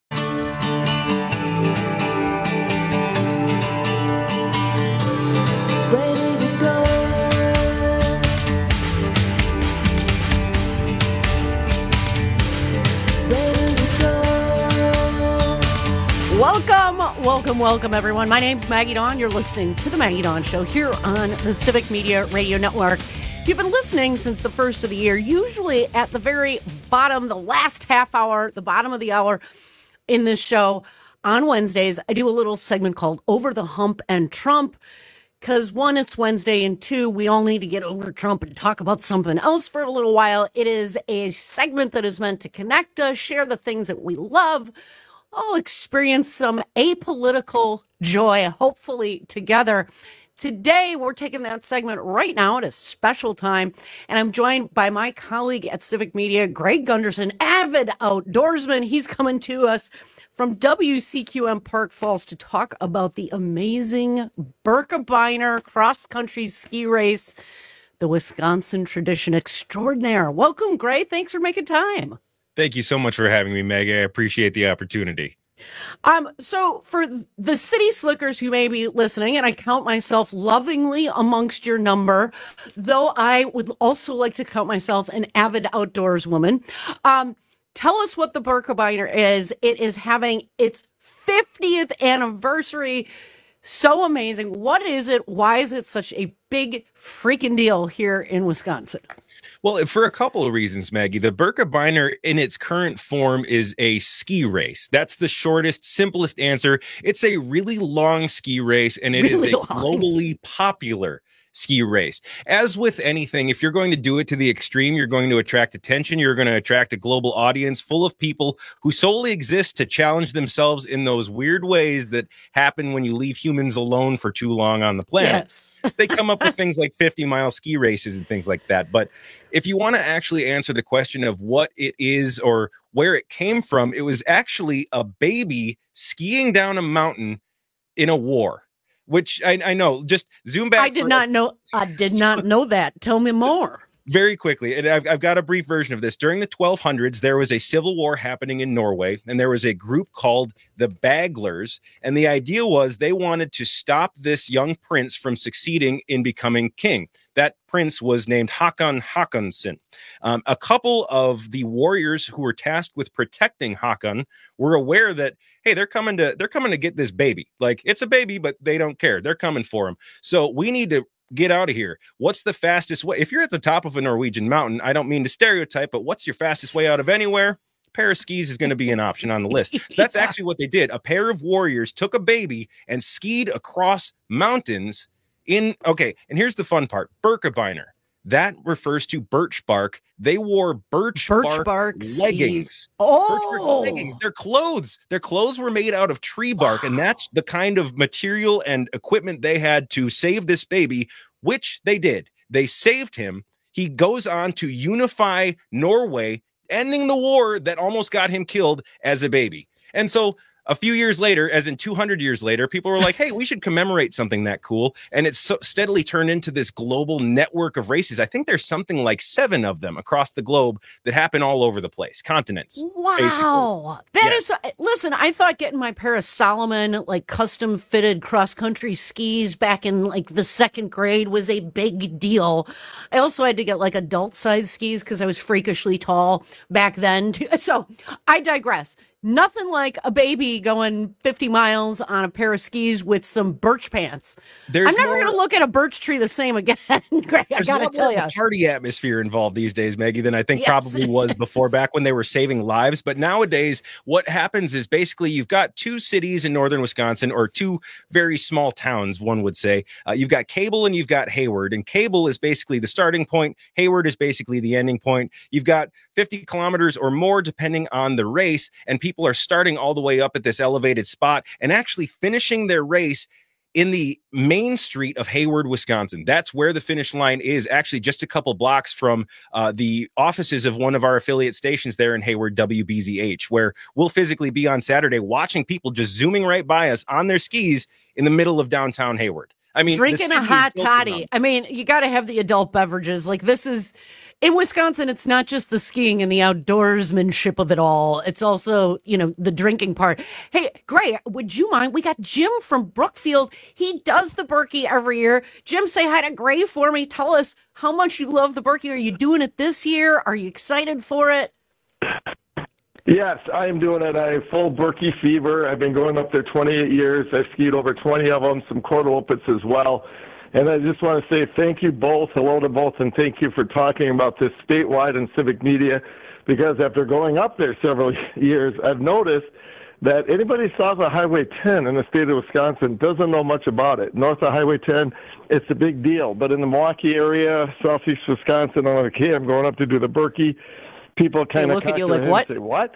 Speaker 18: Welcome, welcome, welcome, everyone. My name's Maggie Dawn. You're listening to The Maggie Dawn Show here on the Civic Media Radio Network. If you've been listening since the first of the year, usually at the very bottom, the last half hour, the bottom of the hour in this show on Wednesdays, I do a little segment called Over the Hump and Trump. Because one, it's Wednesday, and two, we all need to get over Trump and talk about something else for a little while. It is a segment that is meant to connect us, share the things that we love, all experience some apolitical joy, hopefully together. Today, we're taking that segment right now at a special time, and I'm joined by my colleague at Civic Media, Greg Gunderson, avid outdoorsman. He's coming to us from W C Q M Park Falls to talk about the amazing Birkebeiner cross-country ski race, the Wisconsin Tradition Extraordinaire. Welcome, Greg. Thanks for making time.
Speaker 11: Thank you so much for having me, Meg. I appreciate the opportunity.
Speaker 18: Um, so for the city slickers who may be listening, and I count myself lovingly amongst your number, though I would also like to count myself an avid outdoors woman. Um, tell us what the Birkebeiner is. It is having its fiftieth anniversary. So amazing. What is it? Why is it such a big freaking deal here in Wisconsin?
Speaker 11: Well, for a couple of reasons, Maggie. The Birkebeiner in its current form is a ski race. That's the shortest, simplest answer. It's a really long ski race, and it really is a long. globally popular ski race. As with anything, if you're going to do it to the extreme, you're going to attract attention. You're going to attract a global audience full of people who solely exist to challenge themselves in those weird ways that happen when you leave humans alone for too long on the planet.
Speaker 18: Yes.
Speaker 11: They come up with things like fifty mile ski races and things like that. But if you want to actually answer the question of what it is or where it came from, it was actually a baby skiing down a mountain in a war. Which I, I know, just zoom back.
Speaker 18: I did not know. I did not know that. Tell me more.
Speaker 11: Very quickly, and I've, I've got a brief version of this. During the twelve hundreds, there was a civil war happening in Norway, and there was a group called the Baglers. And the idea was they wanted to stop this young prince from succeeding in becoming king. That prince was named Håkon Håkonsson. Um, a couple of the warriors who were tasked with protecting Håkon were aware that, hey, they're coming to they're coming to get this baby. Like, it's a baby, but they don't care. They're coming for him. So we need to get out of here. What's the fastest way? If you're at the top of a Norwegian mountain, I don't mean to stereotype, but what's your fastest way out of anywhere? A pair of skis is going to be an option on the list. So that's yeah. actually what they did. A pair of warriors took a baby and skied across mountains in, okay, and here's the fun part, Birkebeiner. That refers to birch bark. They wore birch,
Speaker 18: birch
Speaker 11: bark,
Speaker 18: bark
Speaker 11: leggings.
Speaker 18: Skis. Oh,
Speaker 11: leggings. Their clothes. Their clothes were made out of tree bark, and that's the kind of material and equipment they had to save this baby, which they did. They saved him. He goes on to unify Norway, ending the war that almost got him killed as a baby. And so a few years later, as in two hundred years later, people were like, hey, we should commemorate something that cool. And it's so steadily turned into this global network of races. I think there's something like seven of them across the globe that happen all over the place, continents.
Speaker 18: Wow. Basically. That yes. is, listen, I thought getting my pair of Salomon, like custom fitted cross country skis back in like the second grade was a big deal. I also had to get like adult size skis because I was freakishly tall back then. Too. So I digress. nothing like a baby going fifty miles on a pair of skis with some birch pants.
Speaker 11: There's
Speaker 18: I'm never
Speaker 11: more-
Speaker 18: going to look at a birch tree the same again. Greg, I
Speaker 11: There's
Speaker 18: got
Speaker 11: a
Speaker 18: to
Speaker 11: lot
Speaker 18: tell
Speaker 11: more
Speaker 18: you.
Speaker 11: of a party atmosphere involved these days, Maggie, than I think
Speaker 18: Yes.
Speaker 11: probably was before, back when they were saving lives. But nowadays, what happens is basically you've got two cities in northern Wisconsin, or two very small towns, one would say. Uh, you've got Cable and you've got Hayward, and Cable is basically the starting point. Hayward is basically the ending point. You've got fifty kilometers or more, depending on the race, and people are starting all the way up at this elevated spot and actually finishing their race in the main street of Hayward, Wisconsin. That's where the finish line is, actually just a couple blocks from uh, the offices of one of our affiliate stations there in Hayward, W B Z H, where we'll physically be on Saturday watching people just zooming right by us on their skis in the middle of downtown Hayward. I mean,
Speaker 18: drinking a hot toddy. I mean, you got to have the adult beverages. Like, this is in Wisconsin. It's not just the skiing and the outdoorsmanship of it all. It's also, you know, the drinking part. Hey, Gray, would you mind? We got Jim from Brookfield. He does the Berkey every year. Jim, say hi to Gray for me. Tell us how much you love the Berkey. Are you doing it this year? Are you excited for it?
Speaker 4: Yes, I am doing it. I have full Berkey fever. I've been going up there twenty-eight years. I've skied over twenty of them, some quarter opens as well. And I just want to say thank you both, hello to both, and thank you for talking about this statewide and civic media, because after going up there several years, I've noticed that anybody south of Highway ten in the state of Wisconsin doesn't know much about it. North of Highway ten, it's a big deal. But in the Milwaukee area, southeast Wisconsin, I'm like, hey, I'm going up to do the Berkey. People kind of
Speaker 18: look at you like, what?
Speaker 4: Say, what?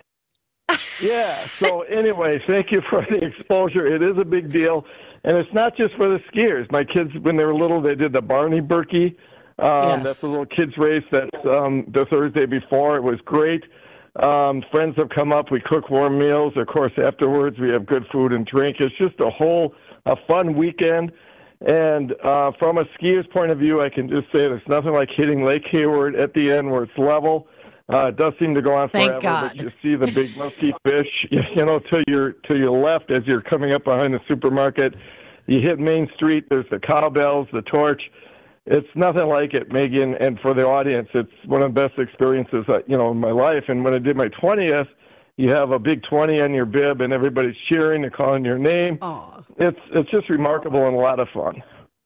Speaker 4: Yeah. So anyway, thank you for the exposure. It is a big deal. And it's not just for the skiers. My kids, when they were little, they did the Barney Berkey. Um,
Speaker 18: Yes.
Speaker 4: That's a little kids race that's um, the Thursday before. It was great. Um, friends have come up. We cook warm meals. Of course, afterwards, we have good food and drink. It's just a whole, a fun weekend. And uh, from a skier's point of view, I can just say there's nothing like hitting Lake Hayward at the end where it's level. Uh, it does seem to go on
Speaker 18: Thank
Speaker 4: forever,
Speaker 18: God.
Speaker 4: but you see the big musky fish, you, you know, to your to your left as you're coming up behind the supermarket. You hit Main Street. There's the cowbells, the torch. It's nothing like it, Megan. And for the audience, it's one of the best experiences, uh, you know, in my life. And when I did my twentieth, you have a big twenty on your bib, and everybody's cheering and calling your name.
Speaker 18: Aw.
Speaker 4: It's it's just remarkable and a lot of fun.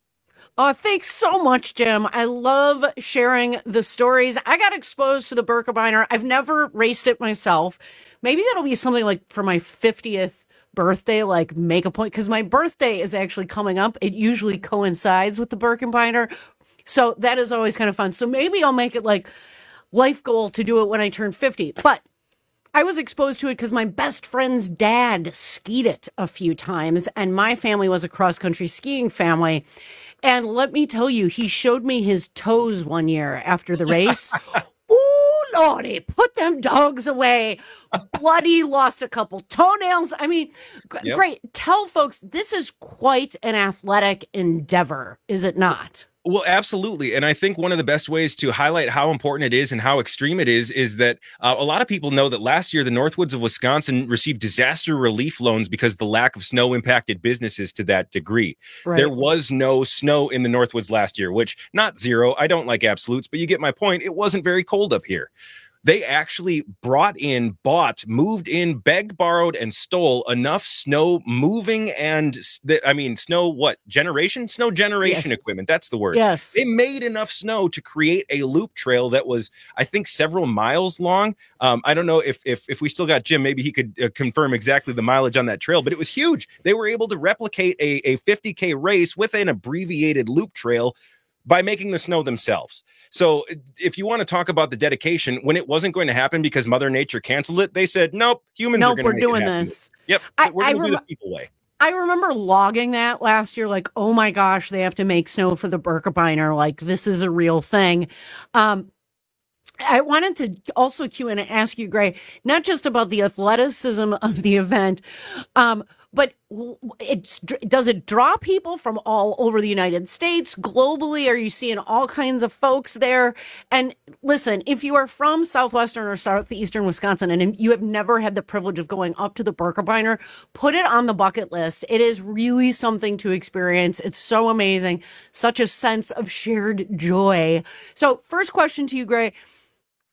Speaker 18: Oh, thanks so much, Jim. I love sharing the stories. I got exposed to the Birkebeiner. I've never raced it myself. Maybe that'll be something like for my fiftieth birthday, like make a point, because my birthday is actually coming up. It usually coincides with the Birkebeiner. So that is always kind of fun. So maybe I'll make it like life goal to do it when I turn fifty. But I was exposed to it because my best friend's dad skied it a few times, and my family was a cross-country skiing family. And let me tell you, he showed me his toes one year after the race. Ooh, Lordy, put them dogs away. Bloody, lost a couple toenails. I mean, g-
Speaker 11: Yep.
Speaker 18: great. Tell folks, this is quite an athletic endeavor, is it not?
Speaker 11: Well, absolutely. And I think one of the best ways to highlight how important it is and how extreme it is, is that uh, a lot of people know that last year, the Northwoods of Wisconsin received disaster relief loans because the lack of snow impacted businesses to that degree.
Speaker 18: Right.
Speaker 11: There was no snow in the Northwoods last year, which not zero. I don't like absolutes, but you get my point. It wasn't very cold up here. They actually brought in, bought, moved in, begged, borrowed, and stole enough snow moving and, s- th- I mean, snow, what, generation? Snow generation
Speaker 18: Yes.
Speaker 11: equipment. That's the word.
Speaker 18: Yes.
Speaker 11: They made enough snow to create a loop trail that was, I think, several miles long. Um, I don't know if, if, if we still got Jim, maybe he could uh, confirm exactly the mileage on that trail, but it was huge. They were able to replicate a, a fifty K race with an abbreviated loop trail by making the snow themselves. So if you want to talk about the dedication, when it wasn't going to happen because Mother Nature canceled it, they said, nope, humans are
Speaker 18: Nope,
Speaker 11: going
Speaker 18: we're
Speaker 11: to make
Speaker 18: doing
Speaker 11: it happen.
Speaker 18: this.
Speaker 11: Yep,
Speaker 18: I-
Speaker 11: we're
Speaker 18: I
Speaker 11: going to do the
Speaker 18: rem-
Speaker 11: people way.
Speaker 18: I remember logging that last year, like, oh my gosh, they have to make snow for the Birkebeiner. Like, this is a real thing. Um, I wanted to also cue in and ask you, Gray, not just about the athleticism of the event, um, but w- it's does it draw people from all over the United States, globally? Are you seeing all kinds of folks there? And listen, if you are from southwestern or southeastern Wisconsin and you have never had the privilege of going up to the Birkebeiner, put it on the bucket list. It is really something to experience. It's so amazing, such a sense of shared joy. So, first question to you, Gray.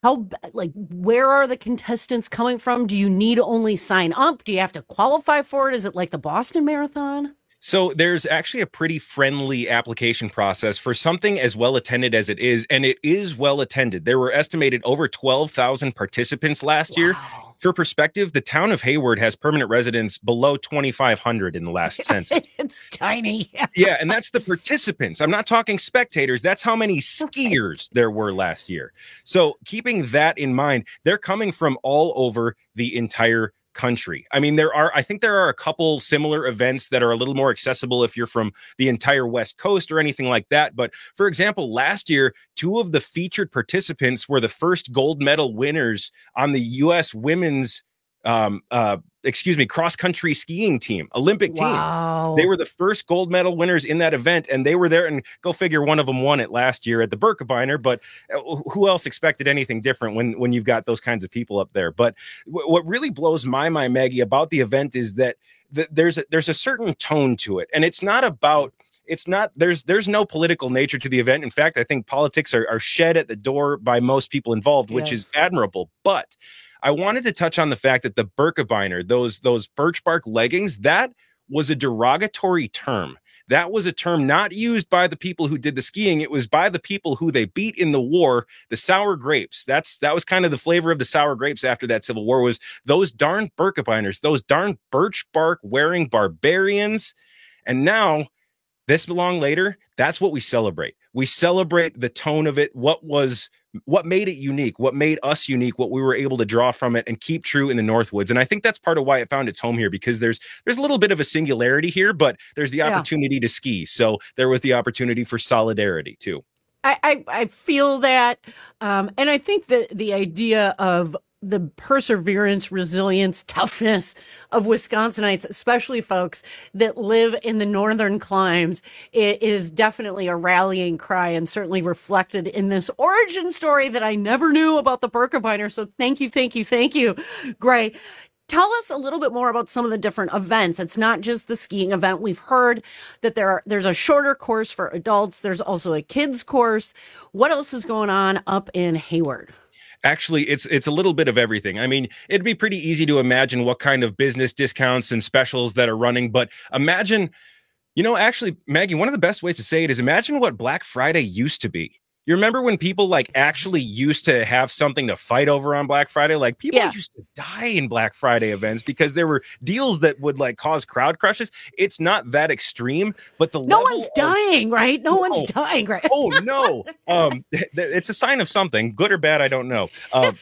Speaker 18: How, like, where are the contestants coming from? Do you need to only sign up? Do you have to qualify for it? Is it like the Boston Marathon?
Speaker 11: So there's actually a pretty friendly application process for something as well attended as it is, and it is well attended. There were estimated over twelve thousand participants last wow. year. For perspective, the town of Hayward has permanent residents below twenty-five hundred in the last census.
Speaker 18: It's tiny.
Speaker 11: Yeah, and that's the participants. I'm not talking spectators. That's how many skiers there were last year. So keeping that in mind, they're coming from all over the entire country. I mean, there are, I think there are a couple similar events that are a little more accessible if you're from the entire West Coast or anything like that. But for example, last year, two of the featured participants were the first gold medal winners on the U S women's, um, uh, excuse me, cross-country skiing team, Olympic
Speaker 18: wow.
Speaker 11: team. They were the first gold medal winners in that event, and they were there, and go figure, one of them won it last year at the Birkebeiner, but who else expected anything different when, when you've got those kinds of people up there? But w- what really blows my mind, Maggie, about the event is that th- there's, a, there's a certain tone to it, and it's not about It's not, there's there's no political nature to the event. In fact, I think politics are, are shed at the door by most people involved, which yes. is admirable. But I wanted to touch on the fact that the Birkebeiner, those those birch bark leggings, that was a derogatory term. That was a term not used by the people who did the skiing. It was by the people who they beat in the war, the sour grapes. That's that was kind of the flavor of the sour grapes after that Civil War, was those darn Birkebeiners, those darn birch bark wearing barbarians. And now, this long later, that's what we celebrate. We celebrate the tone of it, what was, what made it unique, what made us unique, what we were able to draw from it and keep true in the Northwoods. And I think that's part of why it found its home here, because there's there's a little bit of a singularity here, but there's the yeah. opportunity to ski. So there was the opportunity for solidarity too.
Speaker 18: I, I, I feel that. Um, and I think that the idea of the perseverance, resilience, toughness of Wisconsinites, especially folks that live in the northern climes, it is definitely a rallying cry, and certainly reflected in this origin story that I never knew about the Birkebeiner. So thank you, thank you, thank you, Gray. Tell us a little bit more about some of the different events. It's not just the skiing event. We've heard that there are, there's a shorter course for adults. There's also a kids course. What else is going on up in Hayward?
Speaker 11: Actually, it's it's a little bit of everything. I mean, it'd be pretty easy to imagine what kind of business discounts and specials that are running, but imagine, you know, actually, Maggie, one of the best ways to say it is imagine what Black Friday used to be. You remember when people like actually used to have something to fight over on Black Friday? Like people yeah. used to die in Black Friday events because there were deals that would like cause crowd crushes. It's not that extreme, but the
Speaker 18: no
Speaker 11: level
Speaker 18: one's
Speaker 11: of,
Speaker 18: dying, right? No, no one's dying, right?
Speaker 11: Oh no, um, th- th- it's a sign of something, good or bad, I don't know. Um,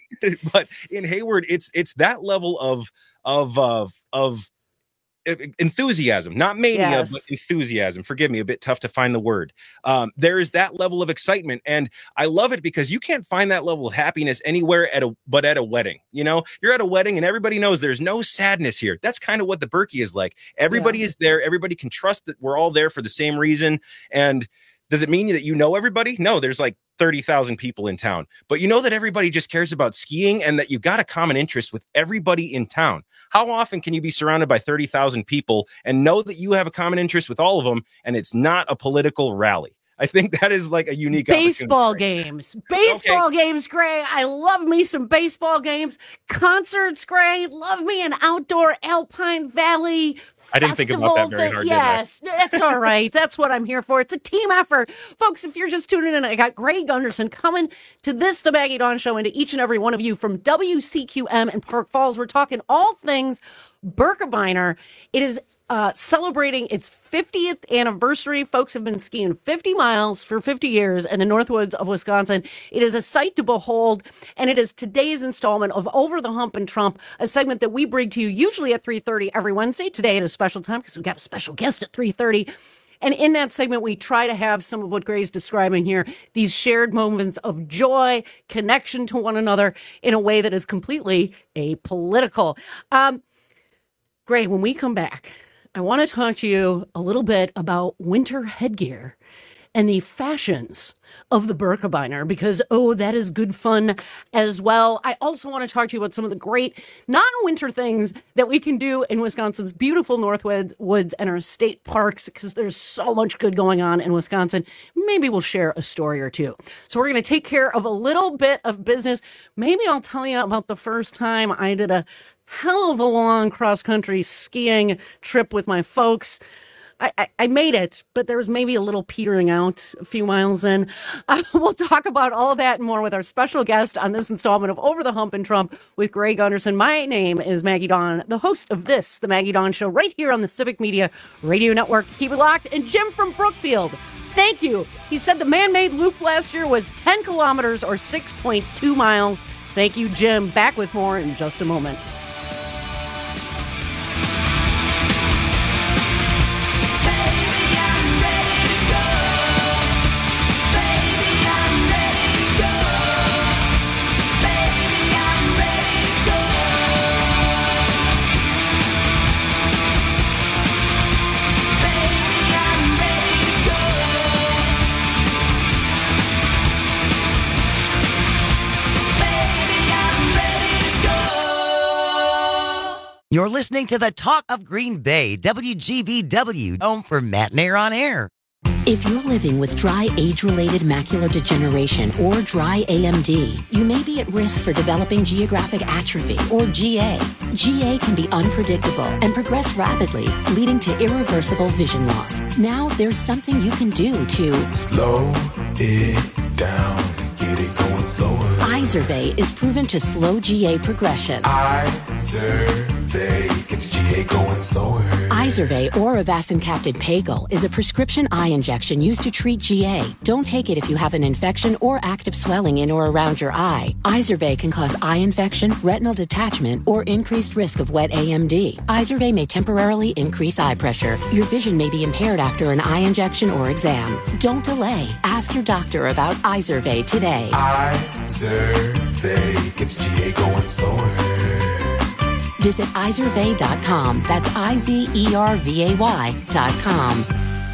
Speaker 11: but in Hayward, it's it's that level of of uh, of. enthusiasm, not mania, yes. but enthusiasm. Forgive me, a bit tough to find the word. Um, there is that level of excitement, and I love it because you can't find that level of happiness anywhere at a but at a wedding. You know, you're at a wedding and everybody knows there's no sadness here. That's kind of what the Berkey is like. Everybody yeah. is there. Everybody can trust that we're all there for the same reason. And does it mean that you know everybody? No, there's like thirty thousand people in town, but you know that everybody just cares about skiing and that you've got a common interest with everybody in town. How often can you be surrounded by thirty thousand people and know that you have a common interest with all of them and it's not a political rally? I think that is like a unique
Speaker 18: baseball games. Baseball okay. games, Gray. I love me some baseball games. Concerts, Gray. Love me an outdoor Alpine Valley
Speaker 11: I didn't think about that very hard.
Speaker 18: Yes, that's all right. That's what I'm here for. It's a team effort. Folks, if you're just tuning in, I got Gray Gunderson coming to this, the Maggie Dawn Show, and to each and every one of you from W C Q M in Park Falls. We're talking all things Birkebeiner. It is Uh, celebrating its fiftieth anniversary. Folks have been skiing fifty miles for fifty years in the Northwoods of Wisconsin. It is a sight to behold, and it is today's installment of Over the Hump and Trump, a segment that we bring to you usually at three thirty every Wednesday. Today at a special time because we've got a special guest at three thirty. And in that segment, we try to have some of what Gray's describing here, these shared moments of joy, connection to one another in a way that is completely apolitical. Um, Gray, when we come back, I want to talk to you a little bit about winter headgear and the fashions of the Birkebeiner, because, oh, that is good fun as well. I also want to talk to you about some of the great non-winter things that we can do in Wisconsin's beautiful Northwoods woods and our state parks, because there's so much good going on in Wisconsin. Maybe we'll share a story or two. So we're going to take care of a little bit of business. Maybe I'll tell you about the first time I did a hell of a long cross-country skiing trip with my folks. I, I, I made it, but there was maybe a little petering out a few miles in. Uh, we'll talk about all of that and more with our special guest on this installment of Over the Hump and Trump with Greg Gunderson. My name is Maggie Dawn, the host of this, The Maggie Dawn Show, right here on the Civic Media Radio Network. Keep it locked. And Jim from Brookfield, thank you. He said the man-made loop last year was ten kilometers or six point two miles. Thank you, Jim. Back with more in just a moment.
Speaker 21: You're listening to the Talk of Green Bay, W G B W, home for Matt Nair on Air.
Speaker 12: If you're living with dry age-related macular degeneration or dry A M D, you may be at risk for developing geographic atrophy or G A. G A can be unpredictable and progress rapidly, leading to irreversible vision loss. Now there's something you can do to
Speaker 13: slow it down, get it going slower.
Speaker 12: Izervay is proven to slow G A progression.
Speaker 13: Izervay gets G A going slower.
Speaker 12: Izervay or avacincaptad pagel is a prescription eye injection used to treat G A. Don't take it if you have an infection or active swelling in or around your eye. Izervay can cause eye infection, retinal detachment, or increased risk of wet A M D. Izervay may temporarily increase eye pressure. Your vision may be impaired after an eye injection or exam. Don't delay. Ask your doctor about Izervay today.
Speaker 13: Izervay gets G A going slower.
Speaker 12: Visit Izervay dot com. That's I Z E R V A Y dot com.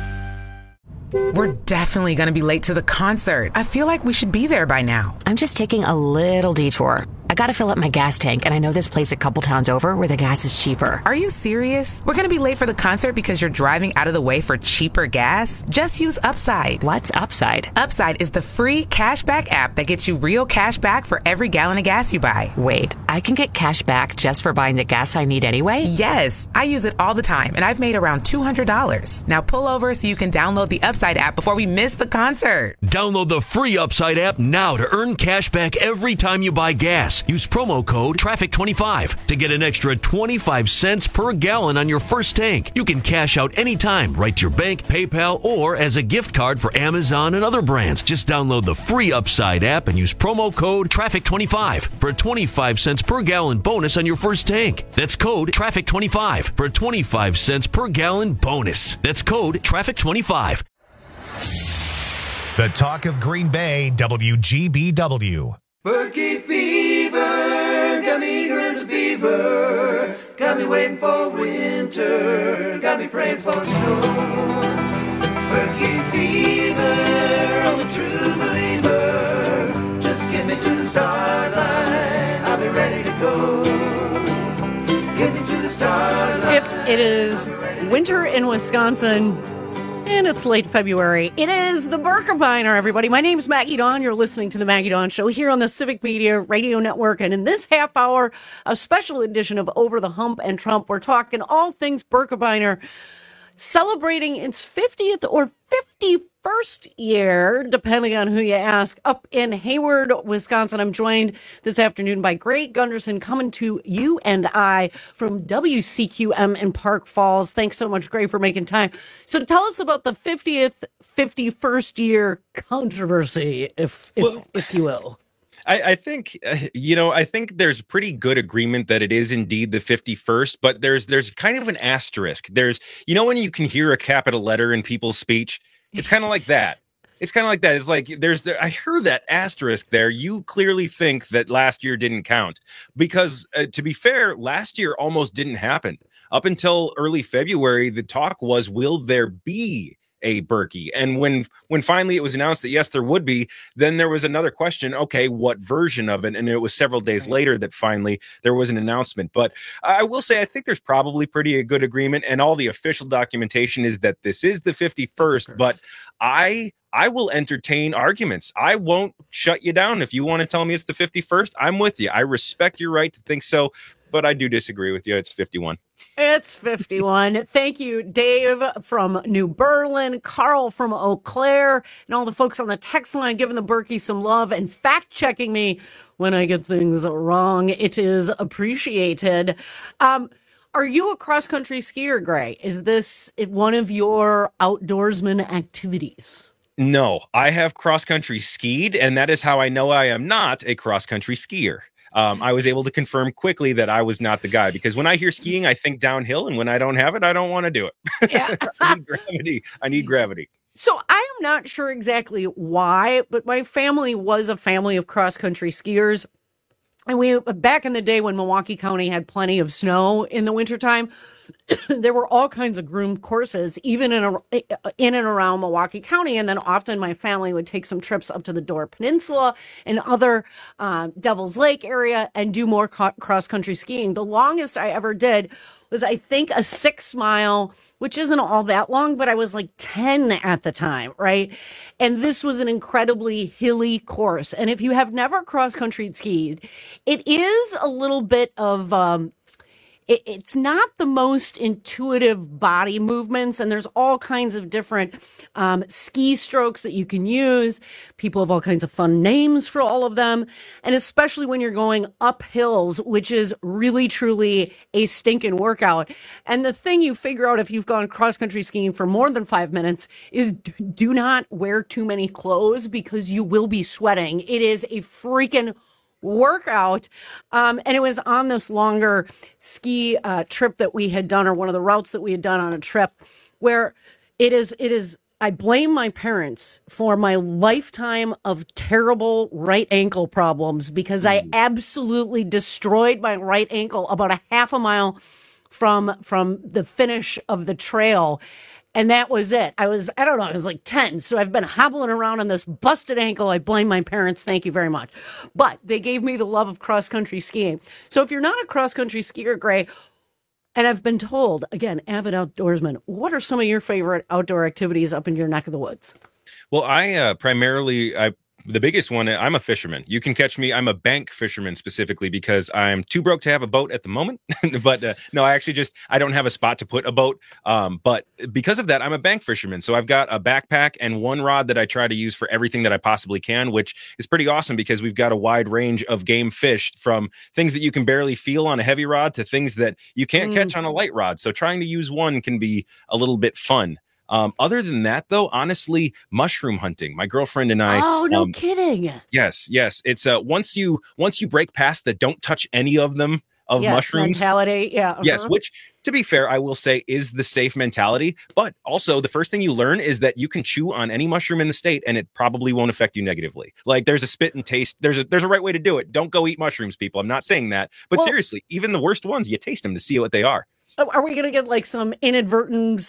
Speaker 15: We're definitely going to be late to the concert. I feel like we should be there by now.
Speaker 19: I'm just taking a little detour. I gotta fill up my gas tank, and I know this place a couple towns over where the gas is cheaper.
Speaker 15: Are you serious? We're gonna be late for the concert because you're driving out of the way for cheaper gas? Just use Upside.
Speaker 19: What's Upside?
Speaker 15: Upside is the free cashback app that gets you real cash back for every gallon of gas you buy.
Speaker 19: Wait, I can get cash back just for buying the gas I need anyway?
Speaker 15: Yes, I use it all the time, and I've made around two hundred dollars. Now pull over so you can download the Upside app before we miss the concert.
Speaker 20: Download the free Upside app now to earn cash back every time you buy gas. Use promo code traffic twenty-five to get an extra twenty-five cents per gallon on your first tank. You can cash out anytime, right to your bank, PayPal, or as a gift card for Amazon and other brands. Just download the free Upside app and use promo code traffic twenty-five for a twenty-five cents per gallon bonus on your first tank. That's code traffic twenty-five for a twenty-five cents per gallon bonus. That's code traffic twenty-five.
Speaker 1: The Talk of Green Bay, W G B W.
Speaker 26: Berkey fever, got me eager as a beaver, got me waiting for winter, got me praying for snow. Berkey fever, I'm a true believer, just get me to the start line, I'll be ready to go. Get me to the start line.
Speaker 18: If it is winter in Wisconsin, and it's late February, it is the Birkebeiner, everybody. My name is Maggie Dawn. You're listening to the Maggie Dawn Show here on the Civic Media Radio Network. And in this half hour, a special edition of Over the Hump and Trump, we're talking all things Birkebeiner, celebrating its fiftieth or fifty-first year, depending on who you ask, up in Hayward, Wisconsin. I'm joined this afternoon by Greg Gunderson, coming to you and I from W C Q M in Park Falls. Thanks so much, Greg, for making time. So tell us about the fiftieth, fifty-first year controversy, if if, well, if you will.
Speaker 11: I, I think, uh, you know, I think there's pretty good agreement that it is indeed the fifty-first, but there's there's kind of an asterisk. There's, you know, when you can hear a capital letter in people's speech, it's kind of like that. It's kind of like that. It's like there's there. I heard that asterisk there. You clearly think that last year didn't count because, uh, to be fair, last year almost didn't happen. Up until early February, the talk was, will there be a Berkey. And when when finally it was announced that yes, there would be, then there was another question. Okay, what version of it? And it was several days later that finally there was an announcement. But I will say I think there's probably pretty a good agreement, and all the official documentation is that this is the fifty-first. But I I will entertain arguments. I won't shut you down if you want to tell me it's the fifty-first. I'm with you. I respect your right to think so, but I do disagree with you. It's fifty-one.
Speaker 18: It's fifty-one. Thank you, Dave from New Berlin, Carl from Eau Claire, and all the folks on the text line giving the Berkey some love and fact-checking me when I get things wrong. It is appreciated. Um, are you a cross-country skier, Gray? Is this one of your outdoorsman activities?
Speaker 11: No, I have cross-country skied, and that is how I know I am not a cross-country skier. Um, I was able to confirm quickly that I was not the guy, because when I hear skiing, I think downhill, and when I don't have it, I don't want to do it.
Speaker 18: Yeah.
Speaker 11: I need gravity. I need gravity.
Speaker 18: So I am not sure exactly why, but my family was a family of cross-country skiers. And we, back in the day when Milwaukee County had plenty of snow in the wintertime, there were all kinds of groomed courses, even in, a, in and around Milwaukee County. And then often my family would take some trips up to the Door Peninsula and other uh, Devil's Lake area and do more co- cross-country skiing. The longest I ever did was, I think, a six mile, which isn't all that long, but I was like ten at the time, right? And this was an incredibly hilly course. And if you have never cross-country skied, it is a little bit of... Um, It's not the most intuitive body movements, and there's all kinds of different um, ski strokes that you can use. People have all kinds of fun names for all of them, and especially when you're going up hills, which is really, truly a stinking workout. And the thing you figure out if you've gone cross-country skiing for more than five minutes is do not wear too many clothes, because you will be sweating. It is a freaking workout. Um, and it was on this longer ski uh, trip that we had done, or one of the routes that we had done on a trip, where it is, it is, I blame my parents for my lifetime of terrible right ankle problems, because I absolutely destroyed my right ankle about a half a mile from, from the finish of the trail. And that was it. I was, I don't know, I was like ten. So I've been hobbling around on this busted ankle. I blame my parents. Thank you very much. But they gave me the love of cross-country skiing. So if you're not a cross-country skier, Gray, and I've been told, again, avid outdoorsman, what are some of your favorite outdoor activities up in your neck of the woods?
Speaker 11: Well, I uh, primarily, I the biggest one, I'm a fisherman. You can catch me. I'm a bank fisherman specifically because I'm too broke to have a boat at the moment. But uh, no, I actually just, I don't have a spot to put a boat. Um, but because of that, I'm a bank fisherman. So I've got a backpack and one rod that I try to use for everything that I possibly can, which is pretty awesome because we've got a wide range of game fish, from things that you can barely feel on a heavy rod to things that you can't mm. catch on a light rod. So trying to use one can be a little bit fun. Um, other than that, though, honestly, mushroom hunting. My girlfriend and I.
Speaker 18: Oh, no
Speaker 11: um,
Speaker 18: kidding.
Speaker 11: Yes, yes. It's uh, once you once you break past the don't touch any of them of
Speaker 18: yes,
Speaker 11: mushrooms
Speaker 18: mentality. Yeah. Uh-huh.
Speaker 11: Yes, which, to be fair, I will say is the safe mentality. But also, the first thing you learn is that you can chew on any mushroom in the state, and it probably won't affect you negatively. Like, there's a spit and taste. There's a there's a right way to do it. Don't go eat mushrooms, people. I'm not saying that, but
Speaker 18: Well-
Speaker 11: seriously, even the worst ones, you taste them to see what they are.
Speaker 18: Are we going to get like some inadvertent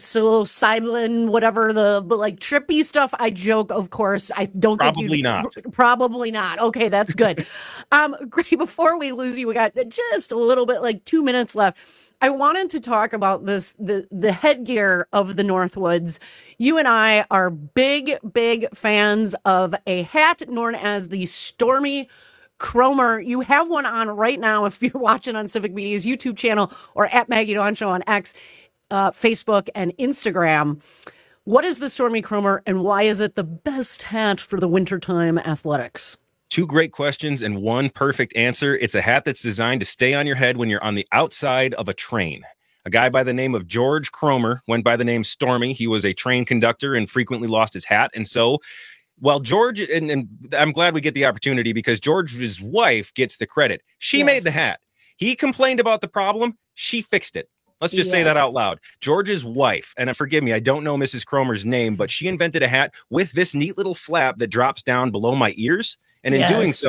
Speaker 18: psilocybin, whatever the but like trippy stuff? I joke, of course. I don't
Speaker 11: Probably
Speaker 18: think you
Speaker 11: not.
Speaker 18: Probably not. Okay, that's good. um, great. Before we lose you, we got just a little bit, like two minutes left. I wanted to talk about this the the headgear of the Northwoods. You and I are big, big fans of a hat known as the Stormy Cromer. You have one on right now if you're watching on Civic Media's YouTube channel or at Maggie Dawn Show on X, uh, Facebook, and Instagram. What is the Stormy Cromer, and why is it the best hat for the wintertime athletics?
Speaker 11: Two great questions and one perfect answer. It's a hat that's designed to stay on your head when you're on the outside of a train. A guy by the name of George Cromer went by the name Stormy. He was a train conductor and frequently lost his hat. And so Well, George, and, and I'm glad we get the opportunity because George's wife gets the credit. She
Speaker 18: Yes.
Speaker 11: made the hat. He complained about the problem. She fixed it. Let's just say that
Speaker 18: Yes.
Speaker 11: out loud. George's wife, and uh, forgive me, I don't know Missus Cromer's name, but she invented a hat with this neat little flap that drops down below my ears. And in doing
Speaker 18: Yes.
Speaker 11: so,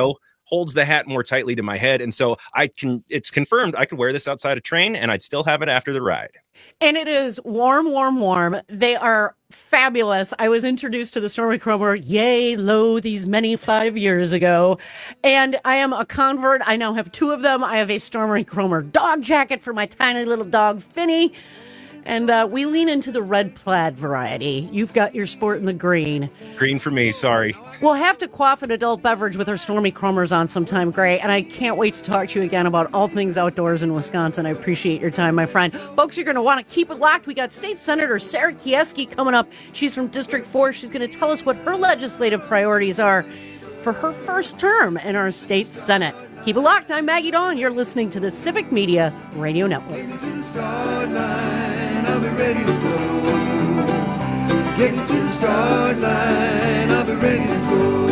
Speaker 11: holds the hat more tightly to my head. And so I can, it's confirmed I could wear this outside a train and I'd still have it after the ride.
Speaker 18: And it is warm, warm, warm. They are fabulous. I was introduced to the Stormy Kromer, yay, lo, these many five years ago. And I am a convert. I now have two of them. I have a Stormy Kromer dog jacket for my tiny little dog, Finny. And uh, we lean into the red plaid variety. You've got your sport in the green.
Speaker 11: Green for me, sorry.
Speaker 18: We'll have to quaff an adult beverage with our Stormy Kromers on sometime, Gray. And I can't wait to talk to you again about all things outdoors in Wisconsin. I appreciate your time, my friend. Folks, you're going to want to keep it locked. We got State Senator Sarah Kieski coming up. She's from District four. She's going to tell us what her legislative priorities are for her first term in our state Senate. Keep it locked. I'm Maggie Dawn. You're listening to the Civic Media Radio Network.
Speaker 26: I'll be ready to go. Get me to the start line, I'll be ready to go.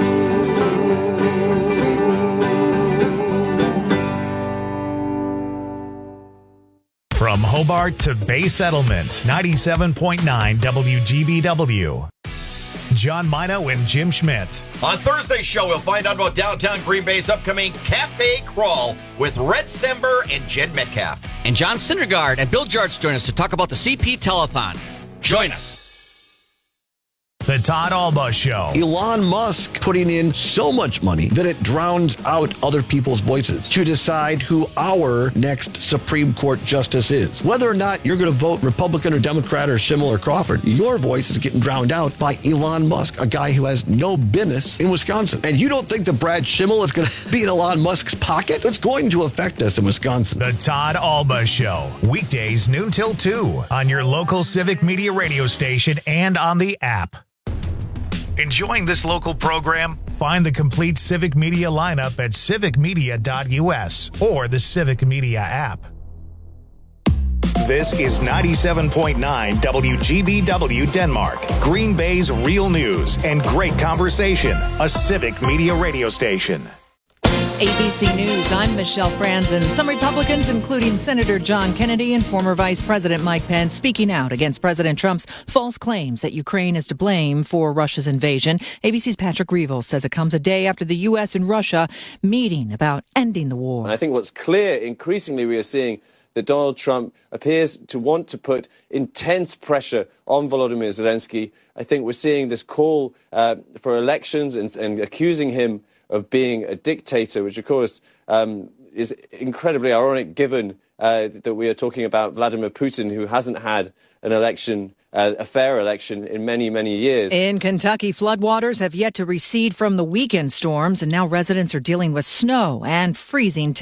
Speaker 1: From Hobart to Bay Settlement, ninety-seven point nine W G B W. John Mino and Jim Schmidt.
Speaker 3: On Thursday's show, we'll find out about downtown Green Bay's upcoming Cafe Crawl with Rhett Sember and Jed Metcalf.
Speaker 5: And John Syndergaard and Bill George join us to talk about the C P Telethon. Join us.
Speaker 1: The Todd Alba Show.
Speaker 25: Elon Musk putting in so much money that it drowns out other people's voices to decide who our next Supreme Court justice is. Whether or not you're going to vote Republican or Democrat or Schimmel or Crawford, your voice is getting drowned out by Elon Musk, a guy who has no business in Wisconsin. And you don't think that Brad Schimmel is going to be in Elon Musk's pocket? It's going to affect us in Wisconsin.
Speaker 1: The Todd Alba Show. Weekdays noon till two on your local Civic Media radio station and on the app. Enjoying this local program? Find the complete Civic Media lineup at civic media dot U S or the Civic Media app. This is ninety-seven point nine W G B W Denmark, Green Bay's real news and great conversation, a Civic Media radio station.
Speaker 17: A B C News, I'm Michelle Franzen. Some Republicans, including Senator John Kennedy and former Vice President Mike Pence, speaking out against President Trump's false claims that Ukraine is to blame for Russia's invasion. A B C's Patrick Reevell says it comes a day after the U S and Russia meeting about ending the war.
Speaker 22: And I think what's clear, increasingly we are seeing that Donald Trump appears to want to put intense pressure on Volodymyr Zelensky. I think we're seeing this call uh, for elections and, and accusing him of being a dictator, which, of course, um, is incredibly ironic given uh, that we are talking about Vladimir Putin, who hasn't had an election, uh, a fair election, in many, many years.
Speaker 17: In Kentucky, floodwaters have yet to recede from the weekend storms, and now residents are dealing with snow and freezing